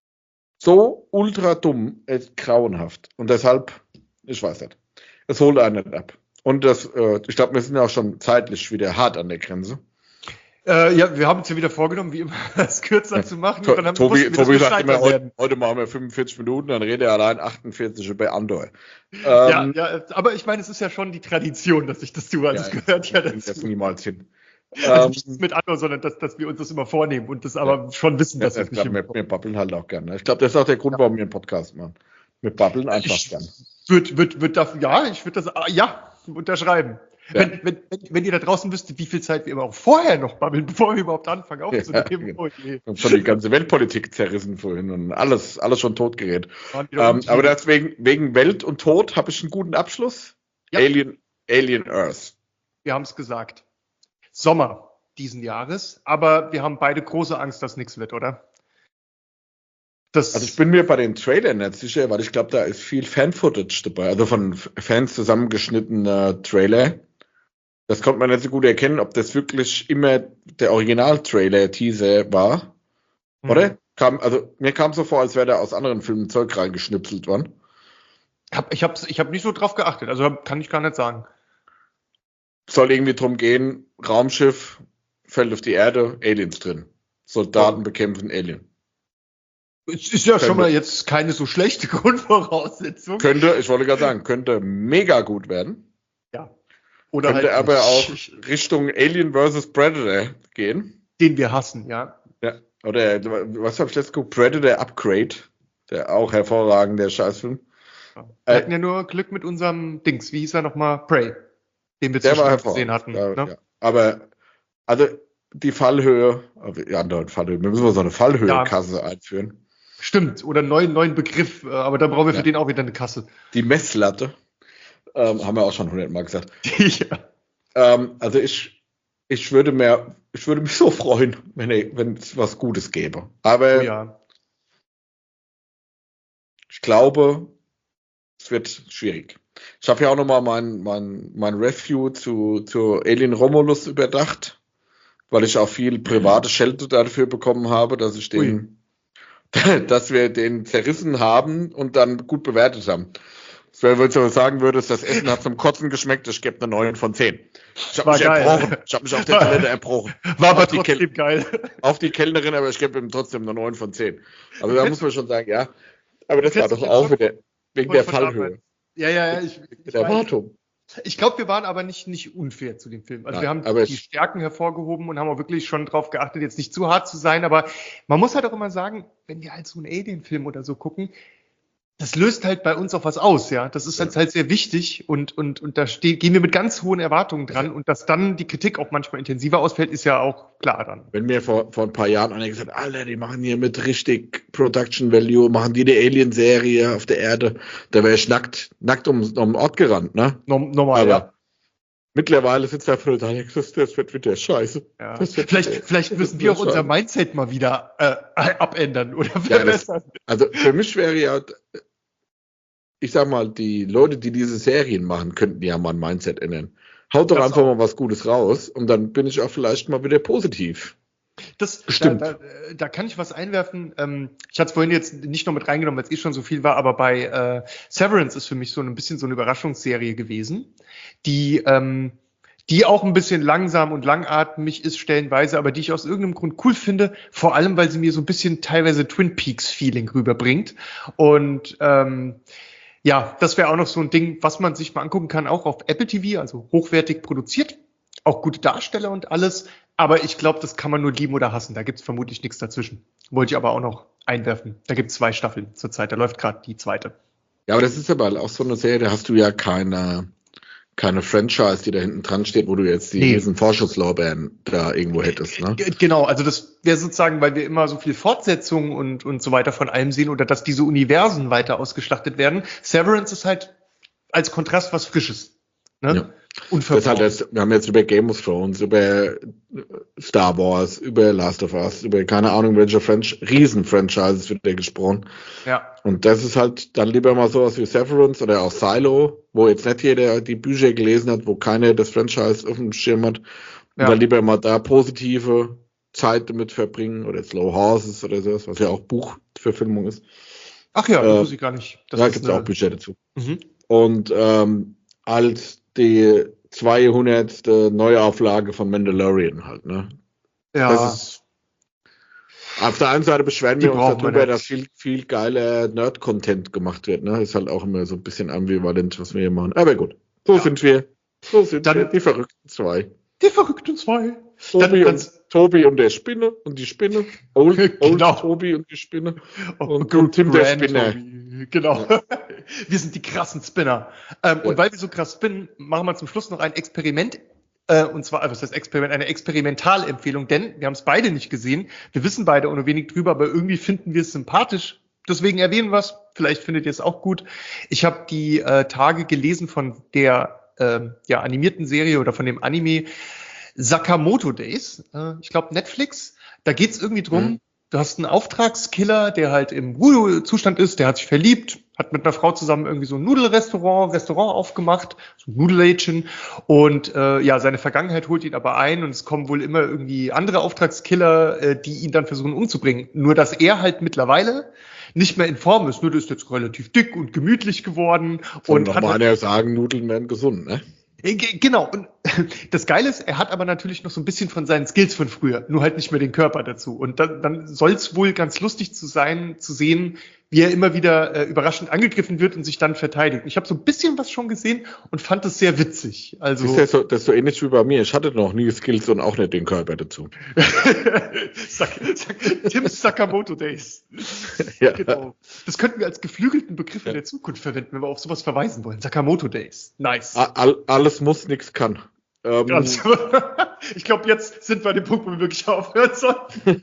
So ultra dumm, ist grauenhaft. Und deshalb, ich weiß nicht, es holt einen nicht ab. Und das, äh, ich glaube, wir sind ja auch schon zeitlich wieder hart an der Grenze. Äh, ja, wir haben uns ja wieder vorgenommen, wie immer, es kürzer ja. zu machen. To dann Tobi, Tobi sagt immer, heute, heute machen wir fünfundvierzig Minuten, dann redet er allein achtundvierzig über Andor. Ähm, ja, ja, aber ich meine, es ist ja schon die Tradition, dass ich das tue. Also ja, es gehört ja dazu. Das niemals hin. Also nicht mit Andor, sondern dass, dass wir uns das immer vornehmen und das aber ja. schon wissen, dass ja, wir es nicht wir, wir babbeln halt auch gerne. Ich glaube, das ist auch der Grund, ja. warum wir einen Podcast machen. Wir babbeln einfach ich gern. Wird, wird, wird dafür, ja, ich würde das, ja, unterschreiben. Ja. Wenn, wenn, wenn, wenn ihr da draußen wüsstet, wie viel Zeit wir immer auch vorher noch babbeln, bevor wir überhaupt anfangen aufzunehmen. Ja, genau. Oh je. Wir haben schon die ganze Weltpolitik zerrissen vorhin und alles, alles schon totgeredet. Ähm, aber deswegen, wegen Welt und Tod habe ich einen guten Abschluss. Ja. Alien, Alien Earth. Wir haben es gesagt. Sommer diesen Jahres, aber wir haben beide große Angst, dass nichts wird, oder? Das also ich bin mir bei den Trailern nicht sicher, weil ich glaube, da ist viel Fan-Footage dabei, also von Fans zusammengeschnittener Trailer. Das konnte man nicht so gut erkennen, ob das wirklich immer der Original-Trailer-Teaser war, mhm. oder? Kam, also mir kam so vor, als wäre da aus anderen Filmen Zeug reingeschnipselt worden. Hab, ich habe ich hab nicht so drauf geachtet, also kann ich gar nicht sagen. Soll irgendwie drum gehen, Raumschiff fällt auf die Erde, Aliens drin. Soldaten oh. bekämpfen Alien. Es ist ja könnte, schon mal jetzt keine so schlechte Grundvoraussetzung. Könnte, ich wollte gerade sagen, könnte mega gut werden. Ja. Oder könnte halt aber auch Richtung Alien versus. Predator gehen. Den wir hassen, ja. Ja. Oder, was habe ich jetzt geguckt? Predator Upgrade. Der auch hervorragende Scheißfilm. Ja. Wir äh, hatten ja nur Glück mit unserem Dings. Wie hieß er nochmal? Prey. Den wir der war gesehen hatten. Ja, ne? ja. Aber, also, die Fallhöhe, ja, andere Fallhöhe, wir müssen mal so eine Fallhöhe-Kasse ja. einführen. Stimmt, oder einen neuen, neuen Begriff, aber da brauchen wir für ja. den auch wieder eine Kasse. Die Messlatte, ähm, haben wir auch schon hundertmal gesagt. ja. ähm, also ich, ich würde mehr, ich würde mich so freuen, wenn, wenn es was Gutes gäbe. Aber oh ja. ich glaube, es wird schwierig. Ich habe ja auch nochmal mein, mein, mein Review zu, zu Alien Romulus überdacht, weil ich auch viel private Schelte dafür bekommen habe, dass ich den Ui. dass wir den zerrissen haben und dann gut bewertet haben. Das wäre, wenn du sagen würdest, das Essen hat zum Kotzen geschmeckt, ich gebe eine neun von zehn. Ich habe mich geil. erbrochen. Ich habe mich auf der Toilette erbrochen. War aber trotzdem Kel- geil. Auf die Kellnerin, aber ich gebe ihm trotzdem eine neun von zehn. Also da muss man schon sagen, ja. Aber das war doch auch wieder wegen der Fallhöhe. Ja, ja, ja. Ich, ich der Erwartung. Ich glaube, wir waren aber nicht, nicht unfair zu dem Film. Also Nein, wir haben die Stärken hervorgehoben und haben auch wirklich schon drauf geachtet, jetzt nicht zu hart zu sein. Aber man muss halt auch immer sagen, wenn wir halt so einen Alien-Film oder so gucken, das löst halt bei uns auch was aus, ja. Das ist ja. halt sehr wichtig und, und, und da stehen, gehen wir mit ganz hohen Erwartungen dran. Ja. Und dass dann die Kritik auch manchmal intensiver ausfällt, ist ja auch klar dann. Wenn mir vor, vor ein paar Jahren einer gesagt hat, Alter, die machen hier mit richtig Production Value, machen die eine Alien-Serie auf der Erde, da wäre ich nackt, nackt um, um den Ort gerannt, ne? Normal, aber ja. Mittlerweile sitzt der voll da, das wird wieder scheiße. Ja. Wird vielleicht, wieder, vielleicht müssen wir auch unser Mindset mal wieder äh, abändern, oder? Ja, das, also für mich wäre ja, ich sag mal, die Leute, die diese Serien machen, könnten ja mal ein Mindset ändern. Haut doch das einfach auch. mal was Gutes raus und dann bin ich auch vielleicht mal wieder positiv. Das stimmt. Da, da, da kann ich was einwerfen. Ähm, ich hatte es vorhin jetzt nicht noch mit reingenommen, weil es eh schon so viel war, aber bei äh, Severance ist für mich so ein bisschen so eine Überraschungsserie gewesen, die ähm, die auch ein bisschen langsam und langatmig ist stellenweise, aber die ich aus irgendeinem Grund cool finde, vor allem, weil sie mir so ein bisschen teilweise Twin Peaks Feeling rüberbringt und ähm, Ja, das wäre auch noch so ein Ding, was man sich mal angucken kann, auch auf Apple T V, also hochwertig produziert, auch gute Darsteller und alles. Aber ich glaube, das kann man nur lieben oder hassen. Da gibt es vermutlich nichts dazwischen. Wollte ich aber auch noch einwerfen. Da gibt es zwei Staffeln zurzeit. Da läuft gerade die zweite. Ja, aber das ist aber auch so eine Serie, da hast du ja keine, keine Franchise, die da hinten dran steht, wo du jetzt die Nee. riesen Vorschusslorbeeren da irgendwo hättest, ne? G- Genau, also das wäre sozusagen, weil wir immer so viel Fortsetzungen und, und so weiter von allem sehen oder dass diese Universen weiter ausgeschlachtet werden. Severance ist halt als Kontrast was Frisches. Ne? Ja. Unverbraucht. Das halt jetzt, wir haben jetzt über Game of Thrones, über Star Wars, über Last of Us, über keine Ahnung welche Franch Riesen-Franchises wird da gesprochen. Ja, Und das ist halt dann lieber mal sowas wie Severance oder auch Silo, wo jetzt nicht jeder die Bücher gelesen hat, wo keiner das Franchise auf dem Schirm hat. Und Ja. dann lieber mal da positive Zeit damit verbringen oder Slow Horses oder sowas, was ja auch Buchverfilmung ist. ach ja, das Äh, wusste ich gar nicht. Das Da ist gibt es eine- auch Bücher dazu. Mhm. Und ähm, als die zweihundertste Neuauflage von Mandalorian halt, ne? Ja, Das ist, auf der einen Seite beschweren Die wir uns braucht man darüber, nicht. dass viel, viel geiler Nerd-Content gemacht wird, ne? Ist halt auch immer so ein bisschen ambivalent, was wir hier machen. Aber gut, so Ja. sind wir. So sind Dann- wir, die verrückten zwei. die verrückten zwei. Tobi, Dann- und, Tobi und der Spinne und die Spinne. Old, old Genau. Tobi und die Spinne. Oh, Und Good Tim der Grand Spinner. Tobi. Genau. Wir sind die krassen Spinner. Ähm, Ja. Und weil wir so krass spinnen, machen wir zum Schluss noch ein Experiment. Äh, und zwar, was heißt Experiment? Eine Experimentalempfehlung, denn wir haben es beide nicht gesehen. Wir wissen beide auch nur wenig drüber, aber irgendwie finden wir es sympathisch. Deswegen erwähnen wir es. Vielleicht findet ihr es auch gut. Ich habe die äh, Tage gelesen von der ähm, ja, animierten Serie oder von dem Anime Sakamoto Days. Äh, ich glaube Netflix. Da geht es irgendwie drum, Mhm. du hast einen Auftragskiller, der halt im Voodoo-Zustand ist, der hat sich verliebt, hat mit einer Frau zusammen irgendwie so ein Nudelrestaurant, Restaurant aufgemacht, so ein Nudellädchen. Und äh, ja, seine Vergangenheit holt ihn aber ein und es kommen wohl immer irgendwie andere Auftragskiller, äh, die ihn dann versuchen umzubringen. Nur dass er halt mittlerweile nicht mehr in Form ist. Nur der ist jetzt relativ dick und gemütlich geworden. Und Und noch hat mal einer sagen, Nudeln werden gesund, ne? Äh, ge- Genau, und das Geile ist, er hat aber natürlich noch so ein bisschen von seinen Skills von früher, nur halt nicht mehr den Körper dazu. Und dann, dann soll es wohl ganz lustig zu sein, zu sehen, wie er immer wieder äh, überraschend angegriffen wird und sich dann verteidigt. Ich habe so ein bisschen was schon gesehen und fand es sehr witzig. Also Ist das, so, das ist so ähnlich wie bei mir. Ich hatte noch nie Skills und auch nicht den Körper dazu. Sak Sak Tim's Sakamoto Days. Ja. Genau. Das könnten wir als geflügelten Begriff in der Zukunft verwenden, wenn wir auf sowas verweisen wollen. Sakamoto Days. Nice. A- All, alles muss, nichts kann. Ähm, Ganz. Ich glaube, jetzt sind wir an dem Punkt, wo wir wirklich aufhören sollten.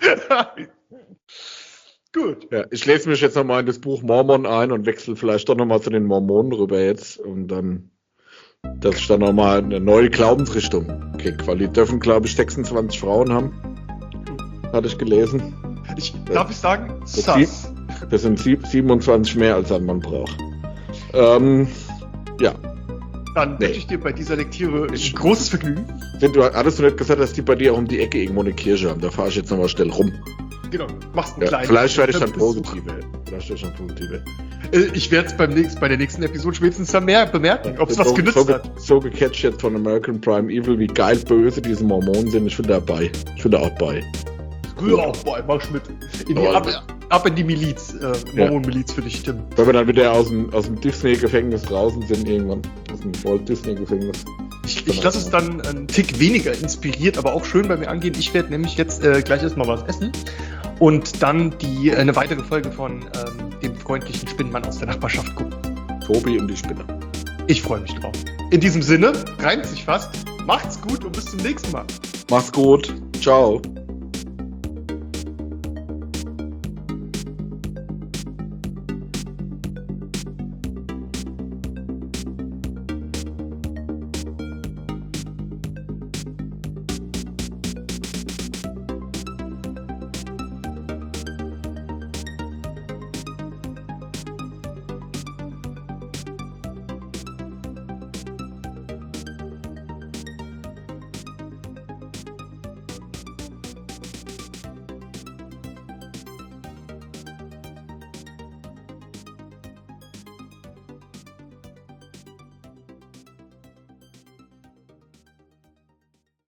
Gut. ja, ich lese mich jetzt nochmal in das Buch Mormon ein und wechsle vielleicht doch nochmal zu den Mormonen rüber jetzt. Und dann, dass ich dann nochmal eine neue Glaubensrichtung kriege. Weil die dürfen, glaube ich, sechsundzwanzig Frauen haben. Hatte ich gelesen. Ich, darf ich sagen? Das, Sus. sieb- das sind sieb- siebenundzwanzig mehr, als ein Mann braucht. Ähm, ja. Dann Nee. wünsche ich dir bei dieser Lektüre ein großes Vergnügen. Sind du, hattest du nicht gesagt, dass die bei dir auch um die Ecke irgendwo eine Kirche haben? Da fahre ich jetzt nochmal schnell rum. Genau, machst einen Ja, kleinen. vielleicht werde ich dann Besuch. positiver. Vielleicht werde ich dann positiver. Äh, Ich werde es beim nächsten, bei der nächsten Episode spätestens dann mehr bemerken, ob es was so, genützt so, hat. So gecatcht jetzt von American Prime Evil, wie geil böse diese Mormonen sind. Ich bin dabei. Ich bin da auch bei. Ja, boah, mach ich mit. In die, Aber- ab, ab in die Miliz, äh, Ja. Mormon-Miliz für dich, Tim. Wenn wir dann wieder aus dem, aus dem Disney-Gefängnis draußen sind, irgendwann. Aus dem Walt Disney-Gefängnis. Ich, ich lasse es dann einen Tick weniger inspiriert, aber auch schön bei mir angehen. Ich werde nämlich jetzt äh, gleich erstmal was essen und dann die äh, eine weitere Folge von ähm, dem freundlichen Spinnenmann aus der Nachbarschaft gucken. Tobi und die Spinne. Ich freue mich drauf. In diesem Sinne, reimt sich fast. Macht's gut und bis zum nächsten Mal. Mach's gut. Ciao.